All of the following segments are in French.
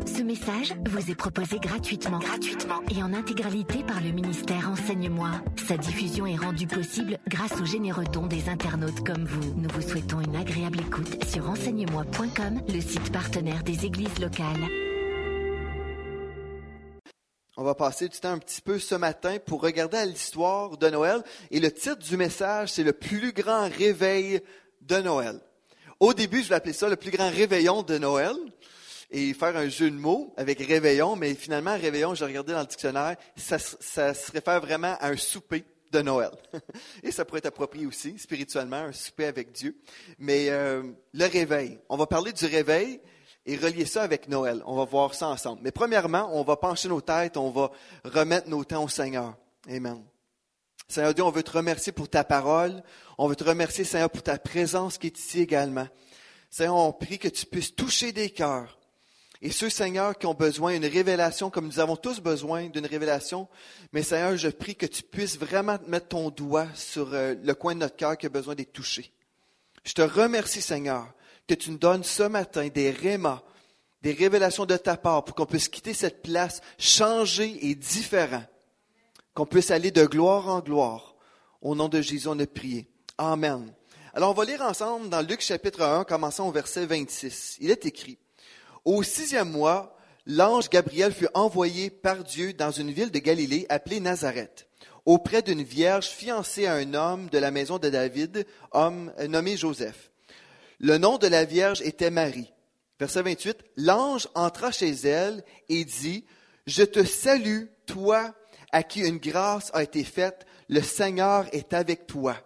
Ce message vous est proposé gratuitement et en intégralité par le ministère Enseigne-moi. Sa diffusion est rendue possible grâce aux généreux dons des internautes comme vous. Nous vous souhaitons une agréable écoute sur enseigne-moi.com, le site partenaire des églises locales. On va passer du temps un petit peu ce matin pour regarder à l'histoire de Noël. Et le titre du message, c'est « Le plus grand réveil de Noël ». Au début, je vais appeler ça « Le plus grand réveillon de Noël ». Et faire un jeu de mots avec réveillon, mais finalement, réveillon, j'ai regardé dans le dictionnaire, ça se réfère vraiment à un souper de Noël. Et ça pourrait être approprié aussi, spirituellement, un souper avec Dieu. Mais le réveil, on va parler du réveil et relier ça avec Noël. On va voir ça ensemble. Mais premièrement, on va pencher nos têtes, on va remettre nos temps au Seigneur. Amen. Seigneur Dieu, on veut te remercier pour ta parole. On veut te remercier, Seigneur, pour ta présence qui est ici également. Seigneur, on prie que tu puisses toucher des cœurs. Et ceux, Seigneur, qui ont besoin d'une révélation, comme nous avons tous besoin d'une révélation, mais Seigneur, je prie que tu puisses vraiment mettre ton doigt sur le coin de notre cœur qui a besoin d'être touché. Je te remercie, Seigneur, que tu nous donnes ce matin des rémas, des révélations de ta part pour qu'on puisse quitter cette place changée et différent, qu'on puisse aller de gloire en gloire. Au nom de Jésus, on a prié. Amen. Alors, on va lire ensemble dans Luc chapitre 1, commençons au verset 26. Il est écrit: Au 6e mois, l'ange Gabriel fut envoyé par Dieu dans une ville de Galilée appelée Nazareth, auprès d'une vierge fiancée à un homme de la maison de David, homme nommé Joseph. Le nom de la vierge était Marie. Verset 28, l'ange entra chez elle et dit: Je te salue, toi à qui une grâce a été faite, le Seigneur est avec toi.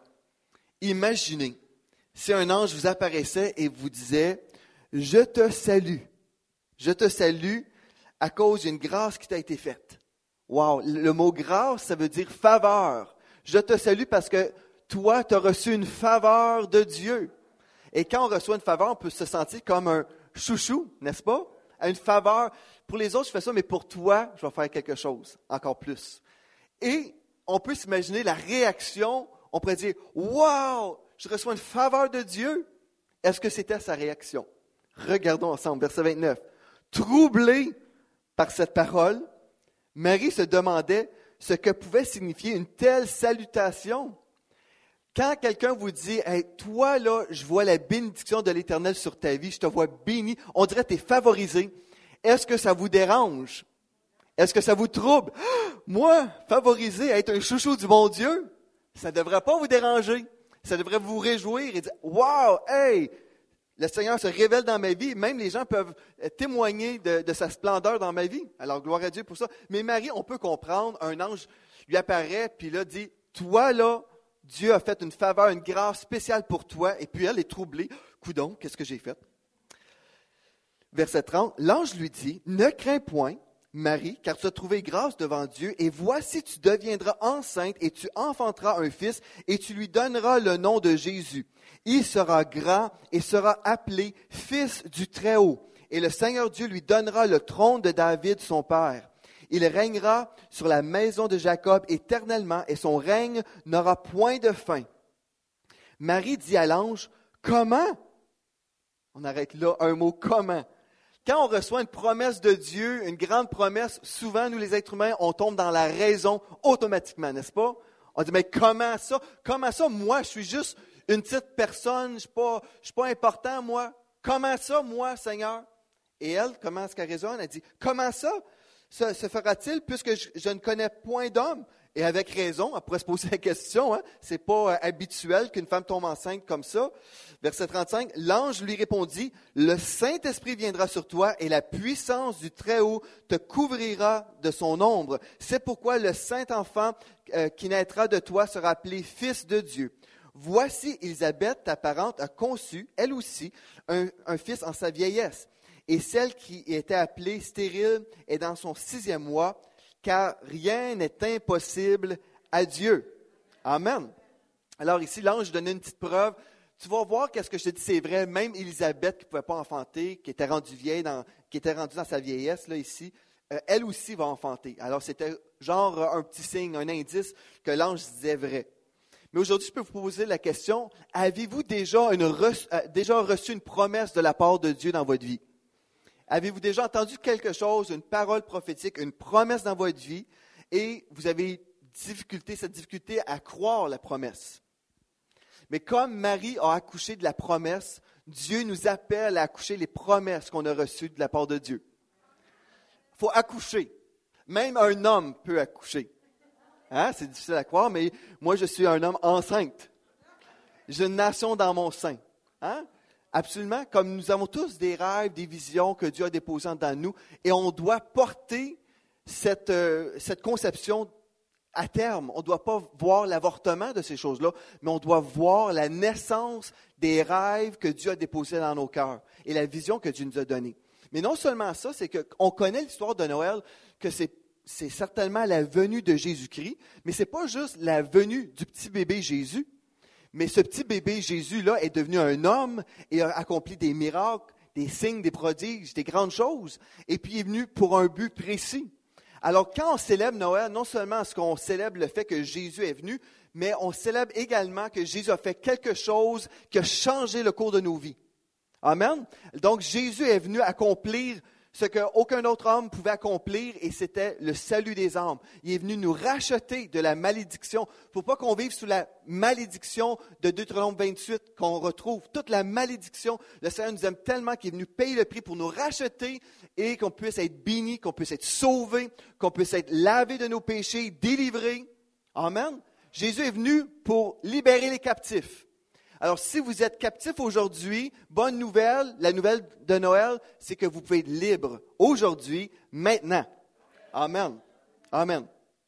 Imaginez, si un ange vous apparaissait et vous disait: Je te salue. Je te salue à cause d'une grâce qui t'a été faite. Wow! Le mot grâce, ça veut dire faveur. Je te salue parce que toi, tu as reçu une faveur de Dieu. Et quand on reçoit une faveur, on peut se sentir comme un chouchou, n'est-ce pas? Une faveur. Pour les autres, je fais ça, mais pour toi, je vais faire quelque chose, encore plus. Et on peut s'imaginer la réaction. On pourrait dire: wow! Je reçois une faveur de Dieu. Est-ce que c'était sa réaction? Regardons ensemble, verset 29. Troublée par cette parole, Marie se demandait ce que pouvait signifier une telle salutation. Quand quelqu'un vous dit: hey, toi là, je vois la bénédiction de l'Éternel sur ta vie, je te vois béni, on dirait que tu es favorisé. Est-ce que ça vous dérange? Est-ce que ça vous trouble? Moi, favorisé à être un chouchou du bon Dieu, ça ne devrait pas vous déranger. Ça devrait vous réjouir et dire: wow, hey! Le Seigneur se révèle dans ma vie. Même les gens peuvent témoigner de sa splendeur dans ma vie. Alors, gloire à Dieu pour ça. Mais Marie, on peut comprendre, un ange lui apparaît, puis là dit: toi là, Dieu a fait une faveur, une grâce spéciale pour toi. Et puis elle est troublée. Coudonc, qu'est-ce que j'ai fait? Verset 30, l'ange lui dit: ne crains point, Marie, car tu as trouvé grâce devant Dieu, et voici, tu deviendras enceinte, et tu enfanteras un fils, et tu lui donneras le nom de Jésus. Il sera grand et sera appelé Fils du Très-Haut. Et le Seigneur Dieu lui donnera le trône de David, son père. Il régnera sur la maison de Jacob éternellement, et son règne n'aura point de fin. Marie dit à l'ange: comment? On arrête là, un mot, comment? Quand on reçoit une promesse de Dieu, une grande promesse, souvent, nous les êtres humains, on tombe dans la raison automatiquement, n'est-ce pas? On dit: mais comment ça? Comment ça? Moi, je suis juste une petite personne, je ne suis pas important, moi. Comment ça, moi, Seigneur? Et elle, comment est-ce qu'elle raisonne? Elle dit: comment ça se fera-t-il puisque je ne connais point d'homme? Et avec raison, elle pourrait se poser la question, hein? C'est pas habituel qu'une femme tombe enceinte comme ça. Verset 35, l'ange lui répondit: le Saint-Esprit viendra sur toi et la puissance du Très-Haut te couvrira de son ombre. C'est pourquoi le Saint-Enfant qui naîtra de toi sera appelé Fils de Dieu. Voici, Élisabeth, ta parente, a conçu, elle aussi, un fils en sa vieillesse. Et celle qui était appelée stérile est dans son 6e mois, car rien n'est impossible à Dieu. Amen. Alors ici, l'ange donnait une petite preuve. Tu vas voir qu'est-ce que je te dis, c'est vrai. Même Élisabeth, qui ne pouvait pas enfanter, qui était rendue vieille, qui était rendue dans sa vieillesse, là, ici, elle aussi va enfanter. Alors, c'était genre un petit signe, un indice que l'ange disait vrai. Mais aujourd'hui, je peux vous poser la question, avez-vous déjà reçu une promesse de la part de Dieu dans votre vie? Avez-vous déjà entendu quelque chose, une parole prophétique, une promesse dans votre vie, et vous avez cette difficulté à croire la promesse? Mais comme Marie a accouché de la promesse, Dieu nous appelle à accoucher les promesses qu'on a reçues de la part de Dieu. Il faut accoucher. Même un homme peut accoucher. Hein? C'est difficile à croire, mais moi, je suis un homme enceinte. J'ai une nation dans mon sein. Hein? Absolument. Comme nous avons tous des rêves, des visions que Dieu a déposées dans nous, et on doit porter cette conception à terme. On ne doit pas voir l'avortement de ces choses-là, mais on doit voir la naissance des rêves que Dieu a déposés dans nos cœurs et la vision que Dieu nous a donnée. Mais non seulement ça, c'est qu'on connaît l'histoire de Noël, que c'est certainement la venue de Jésus-Christ, mais ce n'est pas juste la venue du petit bébé Jésus, mais ce petit bébé Jésus-là est devenu un homme et a accompli des miracles, des signes, des prodiges, des grandes choses, et puis il est venu pour un but précis. Alors, quand on célèbre Noël, non seulement est-ce qu'on célèbre le fait que Jésus est venu, mais on célèbre également que Jésus a fait quelque chose qui a changé le cours de nos vies. Amen. Donc, Jésus est venu accomplir ce qu'aucun autre homme pouvait accomplir, et c'était le salut des âmes. Il est venu nous racheter de la malédiction. Il ne faut pas qu'on vive sous la malédiction de Deutéronome 28 qu'on retrouve. Toute la malédiction, le Seigneur nous aime tellement qu'il est venu payer le prix pour nous racheter et qu'on puisse être bénis, qu'on puisse être sauvés, qu'on puisse être lavé de nos péchés, délivrés. Amen. Jésus est venu pour libérer les captifs. Alors, si vous êtes captif aujourd'hui, bonne nouvelle, la nouvelle de Noël, c'est que vous pouvez être libre aujourd'hui, maintenant. Amen. Amen.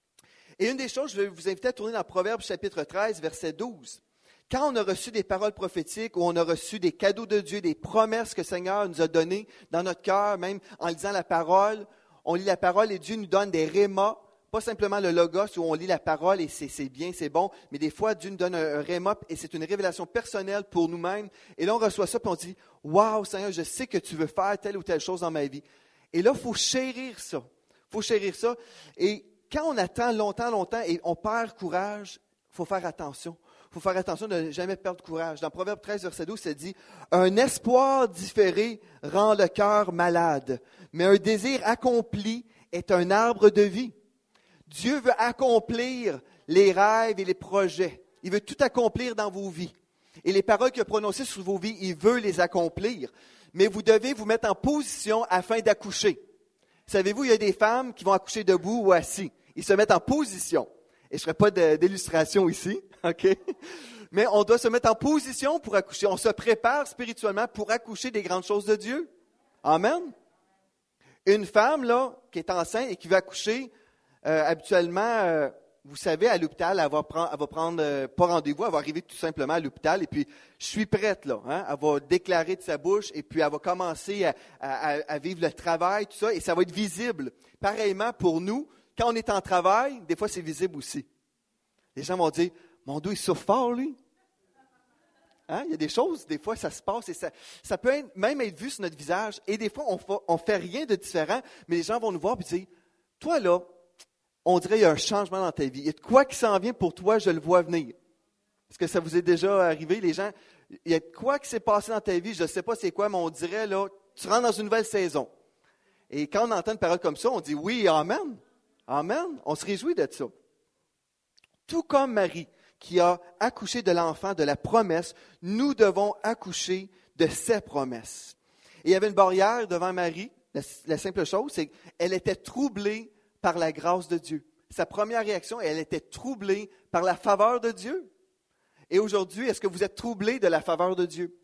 Et une des choses, je vais vous inviter à tourner dans Proverbes chapitre 13, verset 12. Quand on a reçu des paroles prophétiques ou on a reçu des cadeaux de Dieu, des promesses que le Seigneur nous a données dans notre cœur, même en lisant la parole, on lit la parole et Dieu nous donne des rémas. Pas simplement le logos où on lit la parole et c'est bien, c'est bon, mais des fois, Dieu nous donne un réma et c'est une révélation personnelle pour nous-mêmes. Et là, on reçoit ça et on dit, « Wow, Seigneur, je sais que tu veux faire telle ou telle chose dans ma vie. » Et là, il faut chérir ça. Il faut chérir ça. Et quand on attend longtemps et on perd courage, il faut faire attention. Il faut faire attention de ne jamais perdre courage. Dans Proverbe 13, verset 12, ça dit, « Un espoir différé rend le cœur malade, mais un désir accompli est un arbre de vie. » Dieu veut accomplir les rêves et les projets. Il veut tout accomplir dans vos vies. Et les paroles qu'il a prononcées sur vos vies, il veut les accomplir. Mais vous devez vous mettre en position afin d'accoucher. Savez-vous, il y a des femmes qui vont accoucher debout ou assis. Ils se mettent en position. Et je ne ferai pas d'illustration ici, OK? Mais on doit se mettre en position pour accoucher. On se prépare spirituellement pour accoucher des grandes choses de Dieu. Amen. Une femme là qui est enceinte et qui veut accoucher, habituellement, vous savez, à l'hôpital, elle va prendre pas rendez-vous, elle va arriver tout simplement à l'hôpital et puis je suis prête là. Hein? Elle va déclarer de sa bouche et puis elle va commencer à vivre le travail, tout ça, et ça va être visible. Pareillement pour nous, quand on est en travail, des fois c'est visible aussi. Les gens vont dire, mon dos il souffre fort lui. Hein? Il y a des choses, des fois ça se passe et ça peut même être vu sur notre visage et des fois on fait rien de différent, mais les gens vont nous voir et dire, toi là, on dirait qu'il y a un changement dans ta vie. Il y a de quoi qui s'en vient pour toi, je le vois venir. Est-ce que ça vous est déjà arrivé, les gens? Il y a de quoi qui s'est passé dans ta vie, je ne sais pas c'est quoi, mais on dirait, là, tu rentres dans une nouvelle saison. Et quand on entend une parole comme ça, on dit oui, amen. Amen. On se réjouit de ça. Tout comme Marie, qui a accouché de l'enfant de la promesse, nous devons accoucher de ses promesses. Et il y avait une barrière devant Marie. La simple chose, c'est qu'elle était troublée par la grâce de Dieu. Sa première réaction, elle était troublée par la faveur de Dieu. Et aujourd'hui, est-ce que vous êtes troublé de la faveur de Dieu?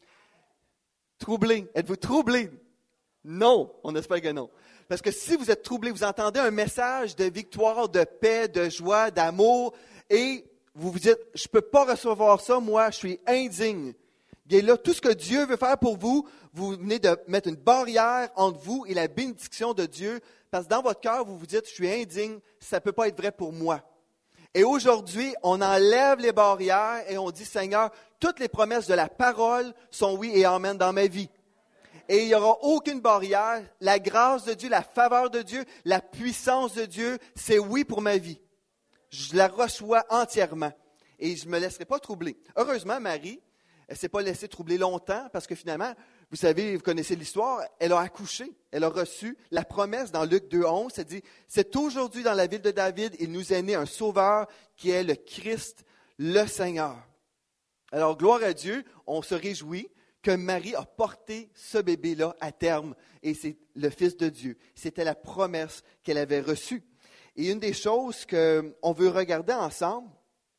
Troublé. Êtes-vous troublé? Non, on espère que non. Parce que si vous êtes troublé, vous entendez un message de victoire, de paix, de joie, d'amour, et vous vous dites, je ne peux pas recevoir ça, moi, je suis indigne. Et là, tout ce que Dieu veut faire pour vous, vous venez de mettre une barrière entre vous et la bénédiction de Dieu, parce que dans votre cœur, vous vous dites, je suis indigne, ça ne peut pas être vrai pour moi. Et aujourd'hui, on enlève les barrières et on dit, Seigneur, toutes les promesses de la parole sont oui et amen dans ma vie. Et il n'y aura aucune barrière. La grâce de Dieu, la faveur de Dieu, la puissance de Dieu, c'est oui pour ma vie. Je la reçois entièrement et je ne me laisserai pas troubler. Heureusement, Marie, elle ne s'est pas laissée troubler longtemps parce que finalement, vous savez, vous connaissez l'histoire, elle a accouché, elle a reçu la promesse dans Luc 2,11, ça dit « C'est aujourd'hui dans la ville de David, il nous est né un sauveur qui est le Christ, le Seigneur. » Alors, gloire à Dieu, on se réjouit que Marie a porté ce bébé-là à terme, et c'est le Fils de Dieu. C'était la promesse qu'elle avait reçue. Et une des choses qu'on veut regarder ensemble,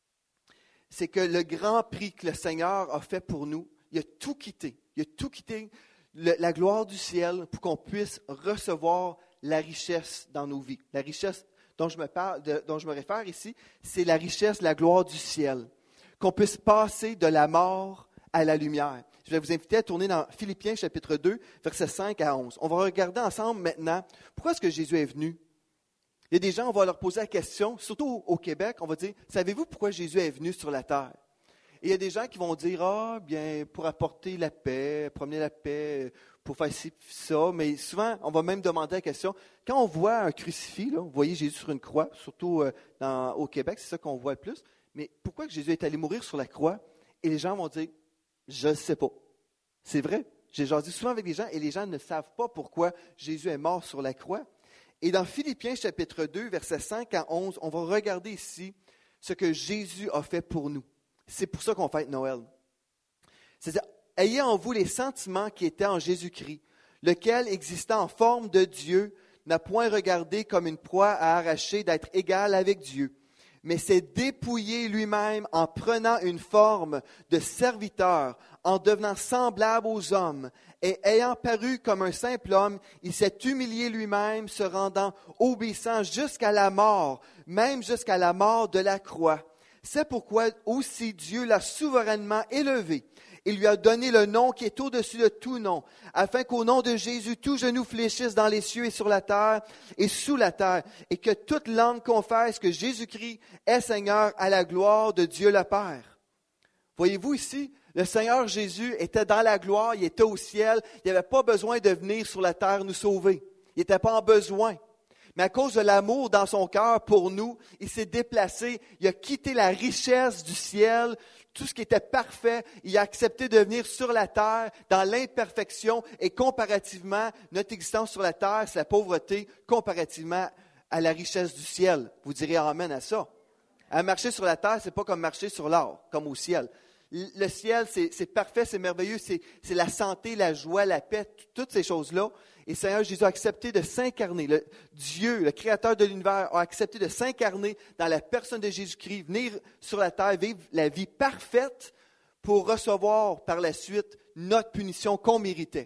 c'est que le grand prix que le Seigneur a fait pour nous, il a tout quitté. Il a tout quitté, la gloire du ciel, pour qu'on puisse recevoir la richesse dans nos vies. La richesse dont je me réfère ici, c'est la richesse, la gloire du ciel. Qu'on puisse passer de la mort à la lumière. Je vais vous inviter à tourner dans Philippiens chapitre 2, versets 5 à 11. On va regarder ensemble maintenant, pourquoi est-ce que Jésus est venu? Il y a des gens, on va leur poser la question, surtout au Québec, on va dire, savez-vous pourquoi Jésus est venu sur la terre? Et il y a des gens qui vont dire, bien, pour apporter la paix, promener la paix, pour faire ci, ça. Mais souvent, on va même demander la question, quand on voit un crucifix, là, vous voyez Jésus sur une croix, surtout au Québec, c'est ça qu'on voit le plus. Mais pourquoi que Jésus est allé mourir sur la croix? Et les gens vont dire, je ne sais pas. C'est vrai. J'ai jasé souvent avec des gens et les gens ne savent pas pourquoi Jésus est mort sur la croix. Et dans Philippiens chapitre 2, versets 5 à 11, on va regarder ici ce que Jésus a fait pour nous. C'est pour ça qu'on fête Noël. C'est-à-dire, ayez en vous les sentiments qui étaient en Jésus-Christ, lequel, existant en forme de Dieu, n'a point regardé comme une proie à arracher d'être égal avec Dieu, mais s'est dépouillé lui-même en prenant une forme de serviteur, en devenant semblable aux hommes, et ayant paru comme un simple homme, il s'est humilié lui-même, se rendant obéissant jusqu'à la mort, même jusqu'à la mort de la croix. C'est pourquoi aussi Dieu l'a souverainement élevé. Il lui a donné le nom qui est au-dessus de tout nom, afin qu'au nom de Jésus, tout genou fléchisse dans les cieux et sur la terre et sous la terre, et que toute langue confesse que Jésus-Christ est Seigneur à la gloire de Dieu le Père. Voyez-vous ici, le Seigneur Jésus était dans la gloire, il était au ciel, il n'avait pas besoin de venir sur la terre nous sauver. Il n'était pas en besoin. Mais à cause de l'amour dans son cœur pour nous, il s'est déplacé, il a quitté la richesse du ciel, tout ce qui était parfait, il a accepté de venir sur la terre dans l'imperfection et comparativement, notre existence sur la terre, c'est la pauvreté comparativement à la richesse du ciel. Vous direz amen à ça. À marcher sur la terre, c'est pas comme marcher sur l'or, comme au ciel. Le ciel, c'est parfait, c'est merveilleux, c'est la santé, la joie, la paix, toutes ces choses-là. Et Seigneur Jésus a accepté de s'incarner. Dieu, le Créateur de l'univers, a accepté de s'incarner dans la personne de Jésus-Christ, venir sur la terre, vivre la vie parfaite pour recevoir par la suite notre punition qu'on méritait.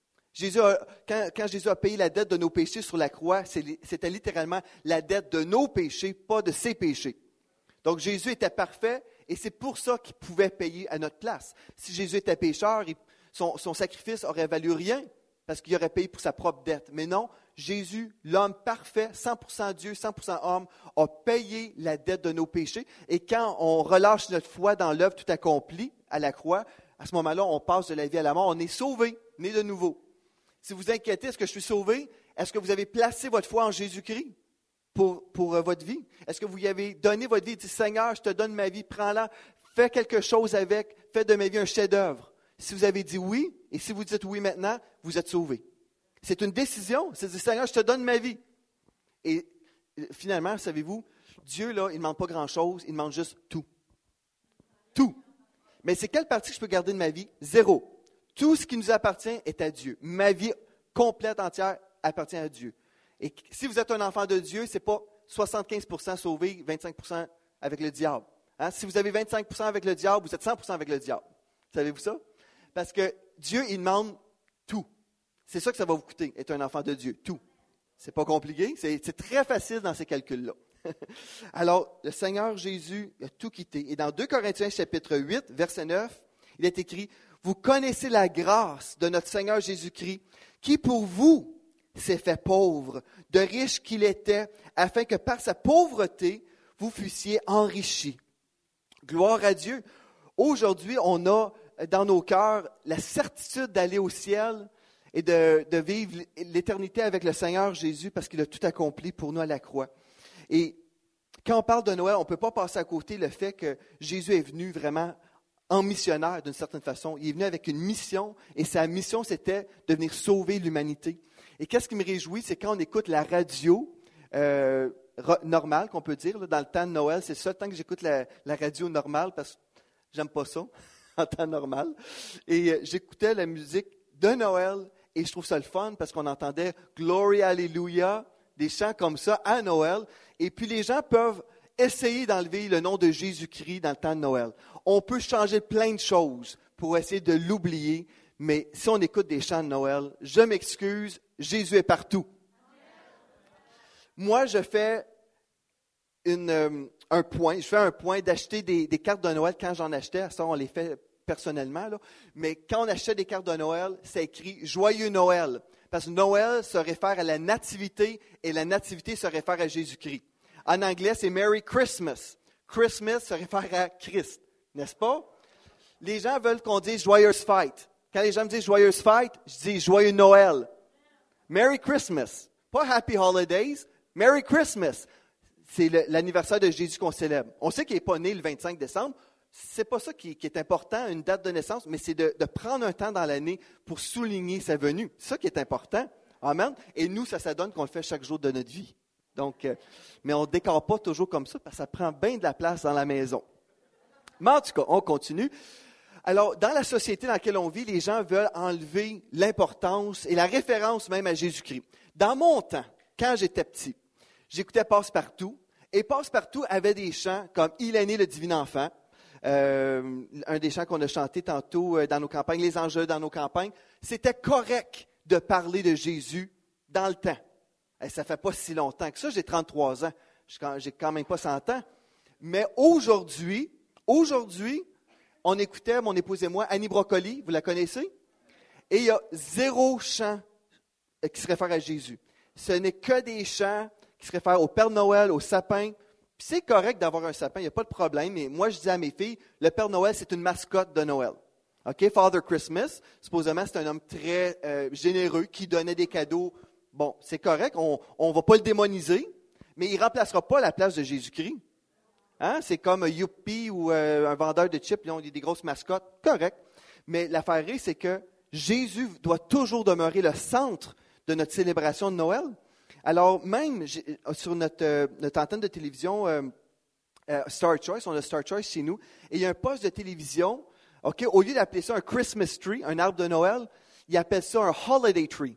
Quand Jésus a payé la dette de nos péchés sur la croix, c'était littéralement la dette de nos péchés, pas de ses péchés. Donc Jésus était parfait et c'est pour ça qu'il pouvait payer à notre place. Si Jésus était pécheur, son sacrifice aurait valu rien parce qu'il aurait payé pour sa propre dette. Mais non, Jésus, l'homme parfait, 100% Dieu, 100% homme, a payé la dette de nos péchés. Et quand on relâche notre foi dans l'œuvre tout accomplie à la croix, à ce moment-là, on passe de la vie à la mort. On est sauvé, né de nouveau. Si vous vous inquiétez, est-ce que je suis sauvé? Est-ce que vous avez placé votre foi en Jésus-Christ pour votre vie? Est-ce que vous y avez donné votre vie et dit, Seigneur, je te donne ma vie, prends-la, fais quelque chose avec, fais de ma vie un chef-d'œuvre. Si vous avez dit oui, et si vous dites oui maintenant, vous êtes sauvé. C'est une décision. C'est de dire, Seigneur, je te donne ma vie. Et finalement, savez-vous, Dieu, là, il ne demande pas grand-chose, il demande juste tout. Tout. Mais c'est quelle partie que je peux garder de ma vie? Zéro. Tout ce qui nous appartient est à Dieu. Ma vie complète, entière, appartient à Dieu. Et si vous êtes un enfant de Dieu, ce n'est pas 75% sauvé, 25% avec le diable. Hein? Si vous avez 25% avec le diable, vous êtes 100% avec le diable. Savez-vous ça? Parce que Dieu, il demande tout. C'est ça que ça va vous coûter, être un enfant de Dieu, tout. C'est pas compliqué, c'est très facile dans ces calculs-là. Alors, le Seigneur Jésus a tout quitté. Et dans 2 Corinthiens chapitre 8, verset 9, il est écrit, « Vous connaissez la grâce de notre Seigneur Jésus-Christ, qui pour vous s'est fait pauvre, de riche qu'il était, afin que par sa pauvreté, vous fussiez enrichis. » Gloire à Dieu. Aujourd'hui, on a dans nos cœurs la certitude d'aller au ciel et de vivre l'éternité avec le Seigneur Jésus parce qu'il a tout accompli pour nous à la croix. Et quand on parle de Noël, on ne peut pas passer à côté le fait que Jésus est venu vraiment en missionnaire d'une certaine façon. Il est venu avec une mission et sa mission, c'était de venir sauver l'humanité. Et qu'est-ce qui me réjouit, c'est quand on écoute la radio normale, qu'on peut dire, là, dans le temps de Noël. C'est le seul temps que j'écoute la radio normale parce que j'aime pas ça en temps normal. Et j'écoutais la musique de Noël et je trouve ça le fun parce qu'on entendait « Glory, Alléluia », des chants comme ça à Noël. Et puis les gens peuvent essayer d'enlever le nom de Jésus-Christ dans le temps de Noël. On peut changer plein de choses pour essayer de l'oublier, mais si on écoute des chants de Noël, je m'excuse, Jésus est partout. Moi, je fais un point d'acheter des cartes de Noël quand j'en achetais. Ça, on les fait personnellement, là. Mais quand on achète des cartes de Noël, c'est écrit « Joyeux Noël ». Parce que Noël se réfère à la nativité et la nativité se réfère à Jésus-Christ. En anglais, c'est Merry Christmas. Christmas se réfère à Christ, n'est-ce pas? Les gens veulent qu'on dise Joyeuse fête. Quand les gens me disent Joyeuse fête, je dis Joyeux Noël. Merry Christmas. Pas Happy Holidays, Merry Christmas. C'est l'anniversaire de Jésus qu'on célèbre. On sait qu'il n'est pas né le 25 décembre. C'est pas ça qui est important, une date de naissance, mais c'est de prendre un temps dans l'année pour souligner sa venue. C'est ça qui est important. Amen. Et nous, ça donne qu'on le fait chaque jour de notre vie. Donc, mais on ne décore pas toujours comme ça parce que ça prend bien de la place dans la maison. Mais en tout cas, on continue. Alors, dans la société dans laquelle on vit, les gens veulent enlever l'importance et la référence même à Jésus-Christ. Dans mon temps, quand j'étais petit, j'écoutais Passe-Partout. Et Passe-Partout avait des chants comme « Il est né le divin enfant ». Un des chants qu'on a chanté tantôt dans nos campagnes, les enjeux dans nos campagnes, c'était correct de parler de Jésus dans le temps. Et ça ne fait pas si longtemps que ça, j'ai 33 ans, j'ai quand même pas 100 ans. Mais aujourd'hui, on écoutait, mon épouse et moi, Annie Brocoli, vous la connaissez? Et il y a 0 chant qui se réfère à Jésus. Ce n'est que des chants qui se réfèrent au Père Noël, au sapin. Puis c'est correct d'avoir un sapin, il n'y a pas de problème, mais moi je dis à mes filles, le Père Noël, c'est une mascotte de Noël. OK, Father Christmas, supposément c'est un homme très généreux qui donnait des cadeaux. Bon, c'est correct, on ne va pas le démoniser, mais il ne remplacera pas la place de Jésus-Christ. Hein? C'est comme Youpi ou un vendeur de chips, ils ont des grosses mascottes, correct. Mais l'affaire est, c'est que Jésus doit toujours demeurer le centre de notre célébration de Noël. Alors, même sur notre antenne de télévision Star Choice, on a Star Choice chez nous, et il y a un poste de télévision, okay, au lieu d'appeler ça un Christmas tree, un arbre de Noël, ils appellent ça un holiday tree,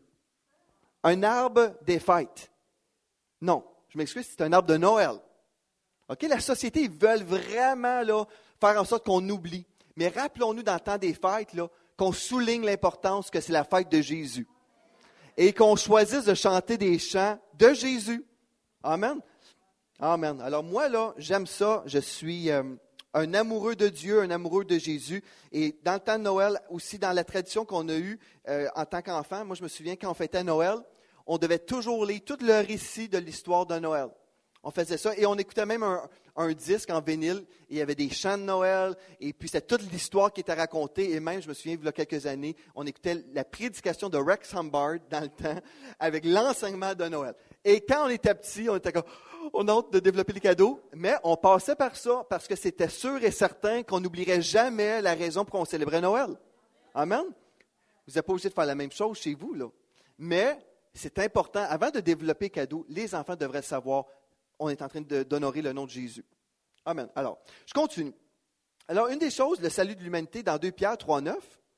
un arbre des fêtes. Non, je m'excuse, c'est un arbre de Noël. Okay, la société, ils veulent vraiment là, faire en sorte qu'on oublie. Mais rappelons-nous dans le temps des fêtes, là, qu'on souligne l'importance que c'est la fête de Jésus. Et qu'on choisisse de chanter des chants de Jésus. Amen. Amen. Alors moi, là, j'aime ça. Je suis un amoureux de Dieu, un amoureux de Jésus. Et dans le temps de Noël, aussi dans la tradition qu'on a eue en tant qu'enfant, moi je me souviens quand on fêtait Noël, on devait toujours lire tout le récit de l'histoire de Noël. On faisait ça et on écoutait même un disque en vinyle. Et il y avait des chants de Noël et puis c'était toute l'histoire qui était racontée. Et même, je me souviens, il y a quelques années, on écoutait la prédication de Rex Humbard dans le temps avec l'enseignement de Noël. Et quand on était petit, on était comme, on a hâte de développer les cadeaux, mais on passait par ça parce que c'était sûr et certain qu'on n'oublierait jamais la raison pour qu'on célébrait Noël. Amen. Vous n'êtes pas obligé de faire la même chose chez vous, là. Mais c'est important, avant de développer les cadeaux, les enfants devraient savoir on est en train d'honorer le nom de Jésus. Amen. Alors, je continue. Alors, une des choses, le salut de l'humanité, dans 2 Pierre 3,9,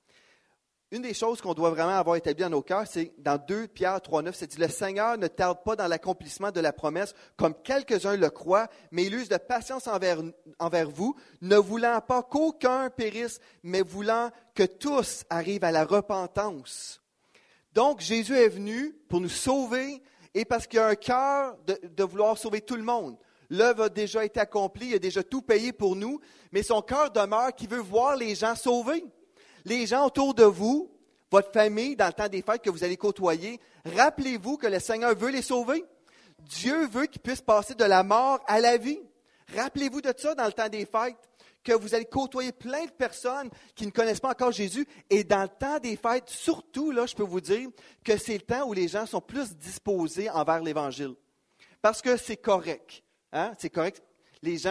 une des choses qu'on doit vraiment avoir établi dans nos cœurs, c'est dans 2 Pierre 3,9, c'est dit « Le Seigneur ne tarde pas dans l'accomplissement de la promesse, comme quelques-uns le croient, mais il use de patience envers vous, ne voulant pas qu'aucun périsse, mais voulant que tous arrivent à la repentance. » Donc, Jésus est venu pour nous sauver, et parce qu'il y a un cœur de vouloir sauver tout le monde. L'œuvre a déjà été accomplie, il a déjà tout payé pour nous, mais son cœur demeure qui veut voir les gens sauvés. Les gens autour de vous, votre famille, dans le temps des fêtes que vous allez côtoyer, rappelez-vous que le Seigneur veut les sauver. Dieu veut qu'ils puissent passer de la mort à la vie. Rappelez-vous de ça dans le temps des fêtes, que vous allez côtoyer plein de personnes qui ne connaissent pas encore Jésus. Et dans le temps des fêtes, surtout, là, je peux vous dire que c'est le temps où les gens sont plus disposés envers l'Évangile. Parce que c'est correct. Hein? C'est correct. Les gens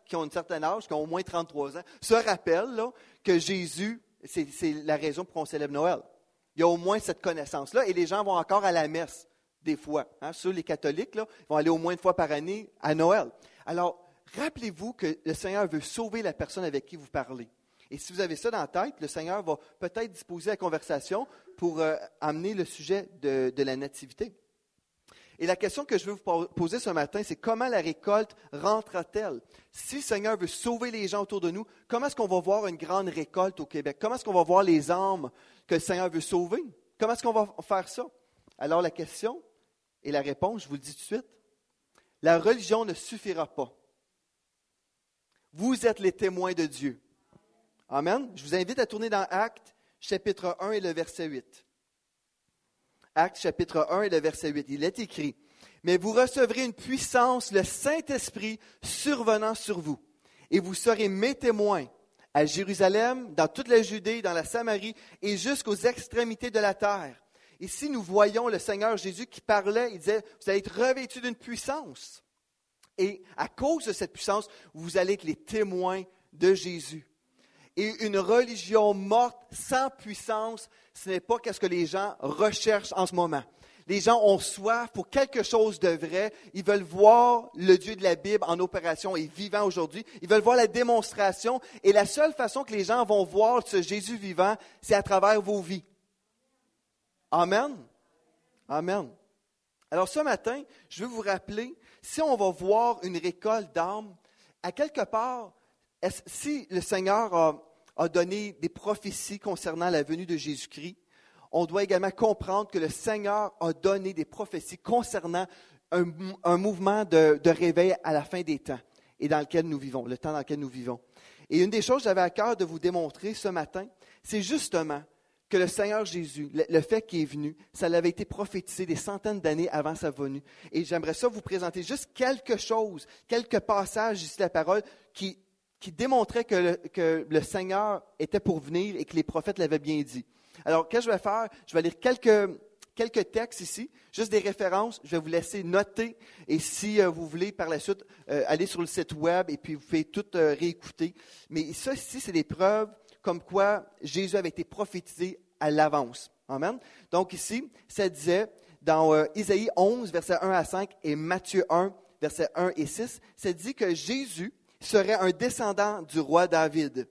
qui ont un certain âge, qui ont au moins 33 ans, se rappellent là, que Jésus, c'est la raison pour qu'on célèbre Noël. Il y a au moins cette connaissance-là, et les gens vont encore à la messe, des fois. Ceux, les catholiques, là, vont aller au moins une fois par année à Noël. Alors, rappelez-vous que le Seigneur veut sauver la personne avec qui vous parlez. Et si vous avez ça dans la tête, le Seigneur va peut-être disposer la conversation pour amener le sujet de la nativité. Et la question que je veux vous poser ce matin, c'est comment la récolte rentre-t-elle? Si le Seigneur veut sauver les gens autour de nous, comment est-ce qu'on va voir une grande récolte au Québec? Comment est-ce qu'on va voir les âmes que le Seigneur veut sauver? Comment est-ce qu'on va faire ça? Alors la question et la réponse, je vous le dis tout de suite, la religion ne suffira pas. Vous êtes les témoins de Dieu. Amen. Je vous invite à tourner dans Actes, chapitre 1 et le verset 8. Actes, chapitre 1 et le verset 8. Il est écrit, « Mais vous recevrez une puissance, le Saint-Esprit, survenant sur vous, et vous serez mes témoins à Jérusalem, dans toute la Judée, dans la Samarie, et jusqu'aux extrémités de la terre. » Ici, nous voyons le Seigneur Jésus qui parlait, il disait, « Vous allez être revêtus d'une puissance. » Et à cause de cette puissance, vous allez être les témoins de Jésus. Et une religion morte, sans puissance, ce n'est pas ce que les gens recherchent en ce moment. Les gens ont soif pour quelque chose de vrai. Ils veulent voir le Dieu de la Bible en opération et vivant aujourd'hui. Ils veulent voir la démonstration. Et la seule façon que les gens vont voir ce Jésus vivant, c'est à travers vos vies. Amen. Amen. Alors ce matin, je veux vous rappeler, si on va voir une récolte d'âmes, à quelque part, si le Seigneur a donné des prophéties concernant la venue de Jésus-Christ, on doit également comprendre que le Seigneur a donné des prophéties concernant un mouvement de réveil à la fin des temps et dans lequel nous vivons, le temps dans lequel nous vivons. Et une des choses que j'avais à cœur de vous démontrer ce matin, c'est justement que le Seigneur Jésus, le fait qu'il est venu, ça l'avait été prophétisé des centaines d'années avant sa venue. Et j'aimerais ça vous présenter juste quelque chose, quelques passages ici de la parole qui démontraient que le Seigneur était pour venir et que les prophètes l'avaient bien dit. Alors, qu'est-ce que je vais faire? Je vais lire quelques textes ici, juste des références. Je vais vous laisser noter. Et si vous voulez, par la suite, aller sur le site web et puis vous pouvez tout réécouter. Mais ça, ici, c'est des preuves comme quoi Jésus avait été prophétisé à l'avance. Amen. Donc ici, ça disait dans Isaïe 11, versets 1 à 5 et Matthieu 1, versets 1 et 6, ça dit que Jésus serait un descendant du roi David.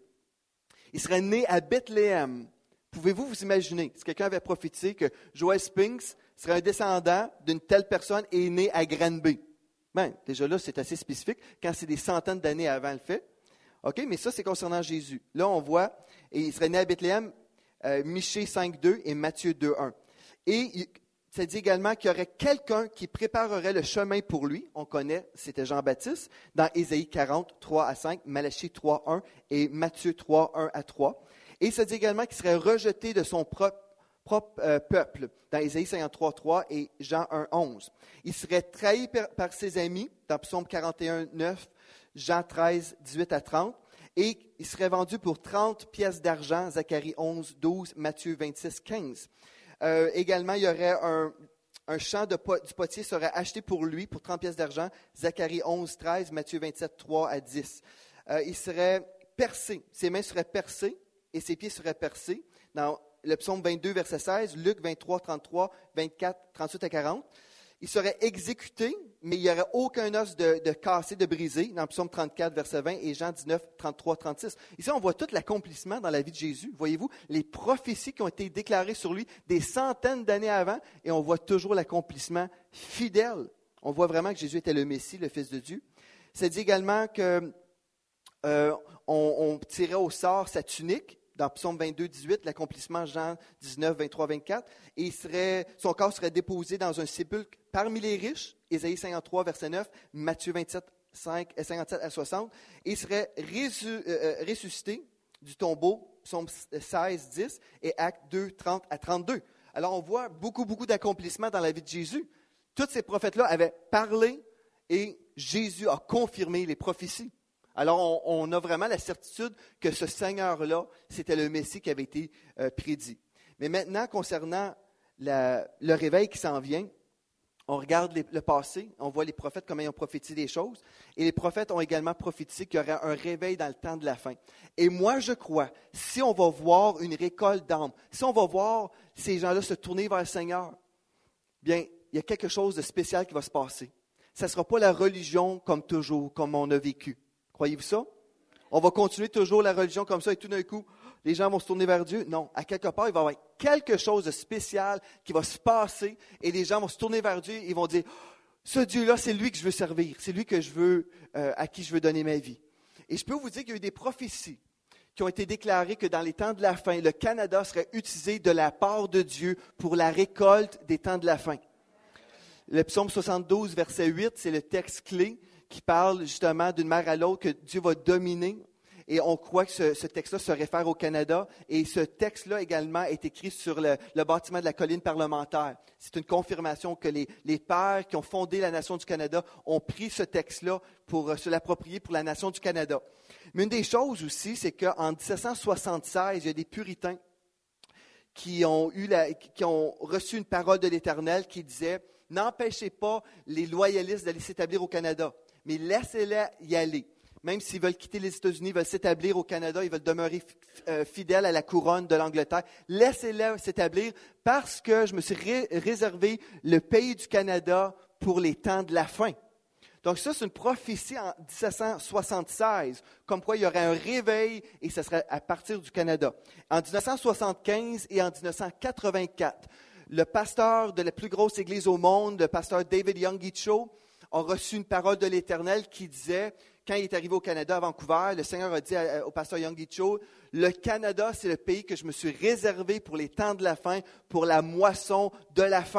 Il serait né à Bethléem. Pouvez-vous vous imaginer, si quelqu'un avait prophétisé que Joel Spinks serait un descendant d'une telle personne et est né à Granby? Bien, déjà là, c'est assez spécifique quand c'est des centaines d'années avant le fait. OK, mais ça, c'est concernant Jésus. Là, on voit, et il serait né à Bethléem, Michée 5.2 et Matthieu 2.1. Et ça dit également qu'il y aurait quelqu'un qui préparerait le chemin pour lui. On connaît, c'était Jean-Baptiste, dans Ésaïe 40, 3 à 5, Malachie 3.1 et Matthieu 3, 1 à 3. Et ça dit également qu'il serait rejeté de son propre peuple, dans Ésaïe 53, 3 et Jean 1, 11. Il serait trahi par ses amis, dans Psaume 41, 9, Jean 13, 18 à 30, et il serait vendu pour 30 pièces d'argent, Zacharie 11, 12, Matthieu 26, 15. Également, il y aurait un champ du potier serait acheté pour lui pour 30 pièces d'argent, Zacharie 11, 13, Matthieu 27, 3 à 10. Il serait percé, ses mains seraient percées et ses pieds seraient percés, dans le psaume 22, verset 16, Luc 23, 33, 24, 38 à 40. Il serait exécuté, mais il n'y aurait aucun os de cassé, de brisé, dans le psaume 34, verset 20, et Jean 19, 33, 36. Ici, on voit tout l'accomplissement dans la vie de Jésus. Voyez-vous, les prophéties qui ont été déclarées sur lui des centaines d'années avant, et on voit toujours l'accomplissement fidèle. On voit vraiment que Jésus était le Messie, le Fils de Dieu. Ça dit également qu'on tirait au sort sa tunique, dans Psaume 22, 18, l'accomplissement Jean 19, 23, 24, et son corps serait déposé dans un sépulcre parmi les riches, Ésaïe 53, verset 9, Matthieu 27, 5, 57 à 60, et il serait ressuscité du tombeau, Psaume 16, 10, et Actes 2, 30 à 32. Alors on voit beaucoup d'accomplissements dans la vie de Jésus. Tous ces prophètes-là avaient parlé et Jésus a confirmé les prophéties. Alors, on a vraiment la certitude que ce Seigneur-là, c'était le Messie qui avait été prédit. Mais maintenant, concernant le réveil qui s'en vient, on regarde le passé, on voit les prophètes comment ils ont prophétisé des choses. Et les prophètes ont également prophétisé qu'il y aurait un réveil dans le temps de la fin. Et moi, je crois, si on va voir une récolte d'âmes, si on va voir ces gens-là se tourner vers le Seigneur, bien, il y a quelque chose de spécial qui va se passer. Ça ne sera pas la religion comme toujours, comme on a vécu. Croyez-vous ça? On va continuer toujours la religion comme ça et tout d'un coup, les gens vont se tourner vers Dieu. Non, à quelque part, il va y avoir quelque chose de spécial qui va se passer et les gens vont se tourner vers Dieu et ils vont dire, ce Dieu-là, c'est lui que je veux servir, c'est lui que je veux, à qui je veux donner ma vie. Et je peux vous dire qu'il y a eu des prophéties qui ont été déclarées que dans les temps de la fin, le Canada serait utilisé de la part de Dieu pour la récolte des temps de la fin. Le psaume 72, verset 8, c'est le texte clé qui parle justement d'une mer à l'autre que Dieu va dominer. Et on croit que ce texte-là se réfère au Canada. Et ce texte-là également est écrit sur le bâtiment de la colline parlementaire. C'est une confirmation que les pères qui ont fondé la nation du Canada ont pris ce texte-là pour se l'approprier pour la nation du Canada. Mais une des choses aussi, c'est qu'en 1776, il y a des puritains qui ont reçu une parole de l'Éternel qui disait « N'empêchez pas les loyalistes d'aller s'établir au Canada, mais laissez-les y aller. » Même s'ils veulent quitter les États-Unis, ils veulent s'établir au Canada, ils veulent demeurer fidèles à la couronne de l'Angleterre. Laissez-les s'établir parce que je me suis réservé le pays du Canada pour les temps de la fin. Donc ça, c'est une prophétie en 1776, comme quoi il y aurait un réveil et ce serait à partir du Canada. En 1975 et en 1984, le pasteur de la plus grosse église au monde, le pasteur David Yonggi Cho, a reçu une parole de l'Éternel qui disait, quand il est arrivé au Canada, à Vancouver, le Seigneur a dit au pasteur Yonggi Cho, « Le Canada, c'est le pays que je me suis réservé pour les temps de la fin, pour la moisson de la fin. »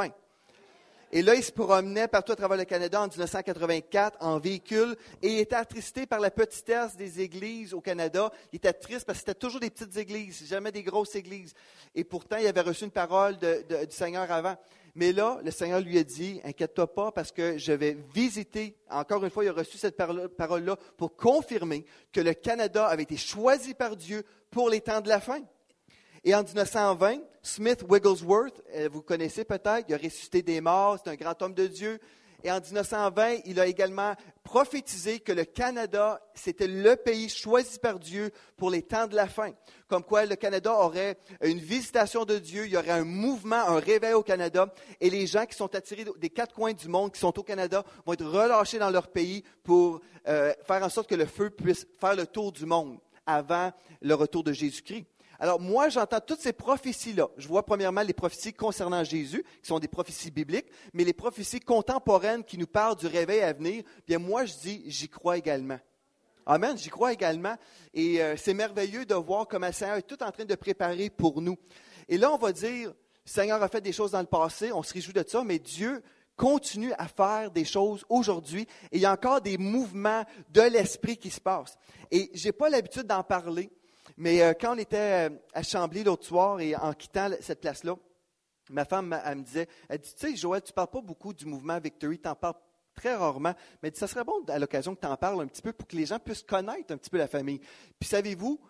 Et là, il se promenait partout à travers le Canada en 1984 en véhicule et il était attristé par la petitesse des églises au Canada. Il était triste parce que c'était toujours des petites églises, jamais des grosses églises. Et pourtant, il avait reçu une parole du Seigneur avant. Mais là, le Seigneur lui a dit, « Inquiète-toi pas parce que je vais visiter. » Encore une fois, il a reçu cette parole-là pour confirmer que le Canada avait été choisi par Dieu pour les temps de la fin. Et en 1920, Smith Wigglesworth, vous connaissez peut-être, il a ressuscité des morts, c'est un grand homme de Dieu. Et en 1920, il a également prophétisé que le Canada, c'était le pays choisi par Dieu pour les temps de la fin. Comme quoi le Canada aurait une visitation de Dieu, il y aurait un mouvement, un réveil au Canada, et les gens qui sont attirés des quatre coins du monde, qui sont au Canada, vont être relâchés dans leur pays pour faire en sorte que le feu puisse faire le tour du monde avant le retour de Jésus-Christ. Alors, moi, j'entends toutes ces prophéties-là. Je vois premièrement les prophéties concernant Jésus, qui sont des prophéties bibliques, mais les prophéties contemporaines qui nous parlent du réveil à venir, bien moi, je dis, j'y crois également. Amen, j'y crois également. Et c'est merveilleux de voir comment le Seigneur est tout en train de préparer pour nous. Et là, on va dire, le Seigneur a fait des choses dans le passé, on se réjouit de ça, mais Dieu continue à faire des choses aujourd'hui. Et il y a encore des mouvements de l'esprit qui se passent. Et je n'ai pas l'habitude d'en parler. Mais quand on était à Chambly l'autre soir et en quittant cette place-là, ma femme, elle me disait, tu sais, Joël, tu ne parles pas beaucoup du mouvement Victory, tu en parles très rarement, mais elle dit, ça serait bon à l'occasion que tu en parles un petit peu pour que les gens puissent connaître un petit peu la famille. Puis savez-vous,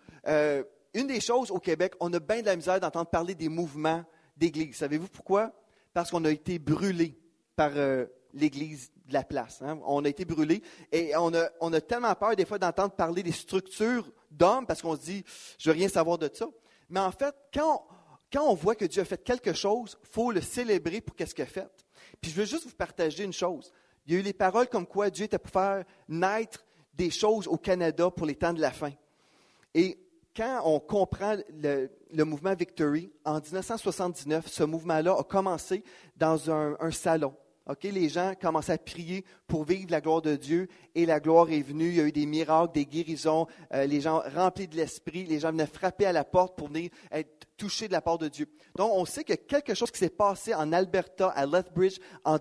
une des choses au Québec, on a bien de la misère d'entendre parler des mouvements d'église. Savez-vous pourquoi? Parce qu'on a été brûlés par l'Église de la place. Hein? On a été brûlés et on a tellement peur des fois d'entendre parler des structures d'hommes parce qu'on se dit, je ne veux rien savoir de ça. Mais en fait, quand on voit que Dieu a fait quelque chose, il faut le célébrer pour qu'est-ce qu'il a fait. Puis je veux juste vous partager une chose. Il y a eu les paroles comme quoi Dieu était pour faire naître des choses au Canada pour les temps de la fin. Et quand on comprend le mouvement Victory, en 1979, ce mouvement-là a commencé dans un salon. Okay, les gens commençaient à prier pour vivre la gloire de Dieu et la gloire est venue. Il y a eu des miracles, des guérisons, les gens remplis de l'Esprit, les gens venaient frapper à la porte pour venir être touchés de la part de Dieu. Donc, on sait qu'il y a quelque chose qui s'est passé en Alberta, à Lethbridge, en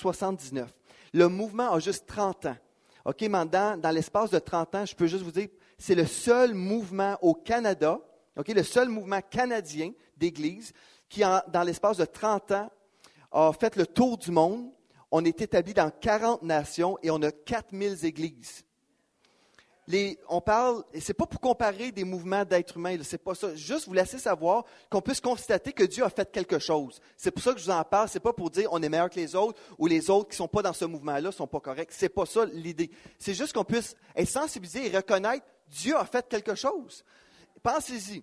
1979. Le mouvement a juste 30 ans. OK, maintenant, dans l'espace de 30 ans, je peux juste vous dire, c'est le seul mouvement au Canada, okay, le seul mouvement canadien d'église qui, dans l'espace de 30 ans, a fait le tour du monde. On est établi dans 40 nations et on a 4000 églises. On parle, et c'est pas pour comparer des mouvements d'êtres humains, là, c'est pas ça. Juste vous laisser savoir qu'on puisse constater que Dieu a fait quelque chose. C'est pour ça que je vous en parle. C'est pas pour dire on est meilleur que les autres ou les autres qui sont pas dans ce mouvement-là sont pas corrects. C'est pas ça l'idée. C'est juste qu'on puisse être sensibilisé et reconnaître Dieu a fait quelque chose. Pensez-y.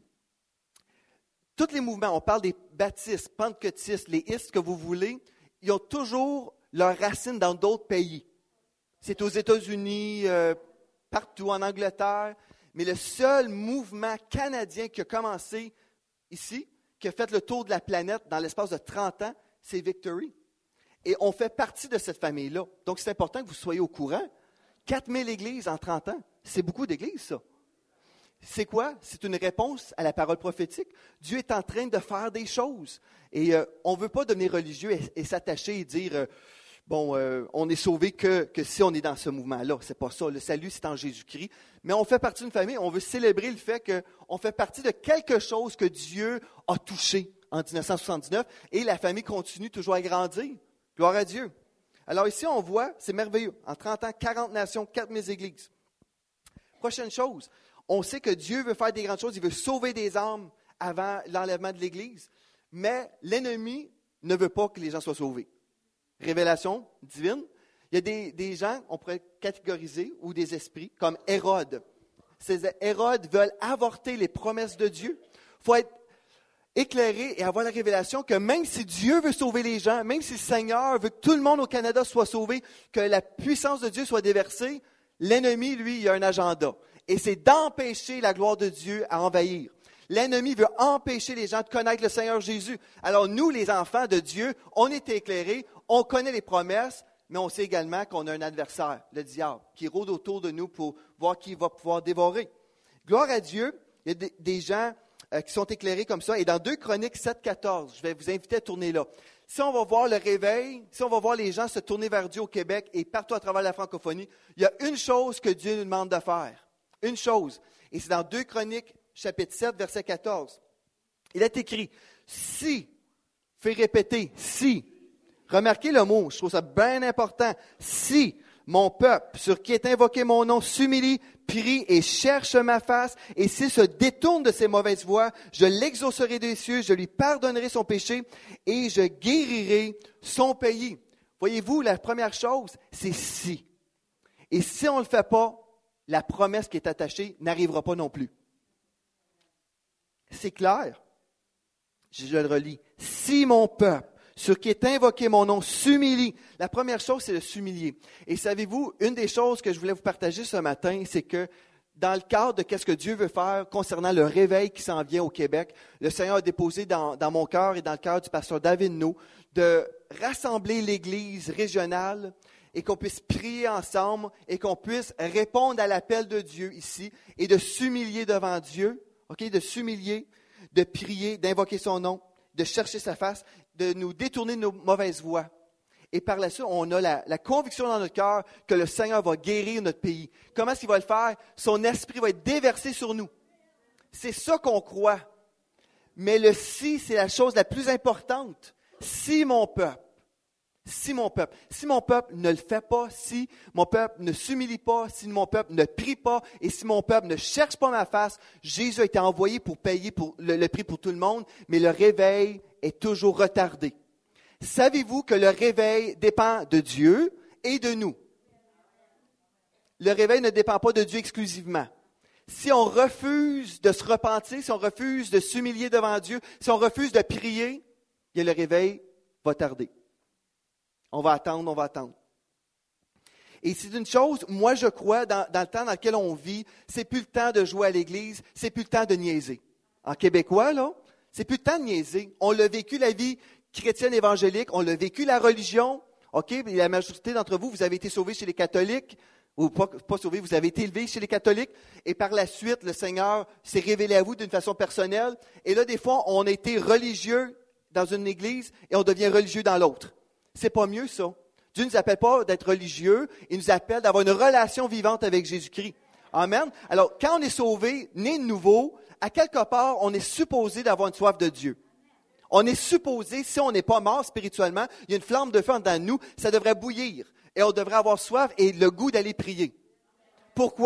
Tous les mouvements, on parle des baptistes, pentecôtistes, les istes que vous voulez, ils ont toujours leurs racines dans d'autres pays. C'est aux États-Unis, partout en Angleterre, mais le seul mouvement canadien qui a commencé ici, qui a fait le tour de la planète dans l'espace de 30 ans, c'est Victory. Et on fait partie de cette famille-là. Donc, c'est important que vous soyez au courant. 4000 églises en 30 ans, c'est beaucoup d'églises, ça. C'est quoi? C'est une réponse à la parole prophétique. Dieu est en train de faire des choses. Et on ne veut pas devenir religieux et s'attacher et dire... on est sauvé que si on est dans ce mouvement-là. C'est pas ça. Le salut, c'est en Jésus-Christ. Mais on fait partie d'une famille. On veut célébrer le fait qu'on fait partie de quelque chose que Dieu a touché en 1979. Et la famille continue toujours à grandir. Gloire à Dieu. Alors ici, on voit, c'est merveilleux. En 30 ans, 40 nations, 4000 églises. Prochaine chose. On sait que Dieu veut faire des grandes choses. Il veut sauver des âmes avant l'enlèvement de l'Église. Mais l'ennemi ne veut pas que les gens soient sauvés. Révélation divine. Il y a des gens, on pourrait catégoriser, ou des esprits, comme Hérode. Ces Hérode veulent avorter les promesses de Dieu. Il faut être éclairé et avoir la révélation que même si Dieu veut sauver les gens, même si le Seigneur veut que tout le monde au Canada soit sauvé, que la puissance de Dieu soit déversée, l'ennemi, lui, il a un agenda. Et c'est d'empêcher la gloire de Dieu à envahir. L'ennemi veut empêcher les gens de connaître le Seigneur Jésus. Alors nous, les enfants de Dieu, on est éclairés, on connaît les promesses, mais on sait également qu'on a un adversaire, le diable, qui rôde autour de nous pour voir qui va pouvoir dévorer. Gloire à Dieu, il y a des gens qui sont éclairés comme ça. Et dans 2 Chroniques 7,14, je vais vous inviter à tourner là. Si on va voir le réveil, si on va voir les gens se tourner vers Dieu au Québec et partout à travers la francophonie, il y a une chose que Dieu nous demande de faire. Une chose. Et c'est dans 2 Chroniques, chapitre 7, verset 14. Il est écrit, si, fait répéter, si, remarquez le mot, je trouve ça bien important, si mon peuple, sur qui est invoqué mon nom, s'humilie, prie et cherche ma face, et s'il se détourne de ses mauvaises voies, je l'exaucerai des cieux, je lui pardonnerai son péché, et je guérirai son pays. Voyez-vous, la première chose, c'est si. Et si on ne le fait pas, la promesse qui est attachée n'arrivera pas non plus. C'est clair. Je le relis. Si mon peuple, sur qui est invoqué mon nom, s'humilie. La première chose, c'est de s'humilier. Et savez-vous, une des choses que je voulais vous partager ce matin, c'est que dans le cadre de qu'est-ce que Dieu veut faire concernant le réveil qui s'en vient au Québec, le Seigneur a déposé dans mon cœur et dans le cœur du pasteur David No de rassembler l'Église régionale et qu'on puisse prier ensemble et qu'on puisse répondre à l'appel de Dieu ici et de s'humilier devant Dieu, de s'humilier, de prier, d'invoquer son nom, de chercher sa face, de nous détourner de nos mauvaises voies. Et par la suite, on a la conviction dans notre cœur que le Seigneur va guérir notre pays. Comment est-ce qu'il va le faire? Son esprit va être déversé sur nous. C'est ça qu'on croit. Mais le si, c'est la chose la plus importante. Si mon peuple ne le fait pas, si mon peuple ne s'humilie pas, si mon peuple ne prie pas, et si mon peuple ne cherche pas ma face, Jésus a été envoyé pour payer le prix pour tout le monde, mais le réveil est toujours retardé. Savez-vous que le réveil dépend de Dieu et de nous? Le réveil ne dépend pas de Dieu exclusivement. Si on refuse de se repentir, si on refuse de s'humilier devant Dieu, si on refuse de prier, le réveil va tarder. On va attendre. Et c'est une chose, moi je crois, dans le temps dans lequel on vit, c'est plus le temps de jouer à l'église, c'est plus le temps de niaiser. En québécois, là, c'est plus le temps de niaiser. On l'a vécu la vie chrétienne évangélique, on l'a vécu la religion. OK, la majorité d'entre vous, vous avez été sauvés chez les catholiques, ou pas sauvés, vous avez été élevés chez les catholiques, et par la suite, le Seigneur s'est révélé à vous d'une façon personnelle. Et là, des fois, on a été religieux dans une église et on devient religieux dans l'autre. C'est pas mieux, ça. Dieu ne nous appelle pas d'être religieux, il nous appelle d'avoir une relation vivante avec Jésus-Christ. Amen. Alors, quand on est sauvé, né de nouveau, à quelque part, on est supposé d'avoir une soif de Dieu. On est supposé, si on n'est pas mort spirituellement, il y a une flamme de feu en dedans de nous, ça devrait bouillir. Et on devrait avoir soif et le goût d'aller prier. Pourquoi?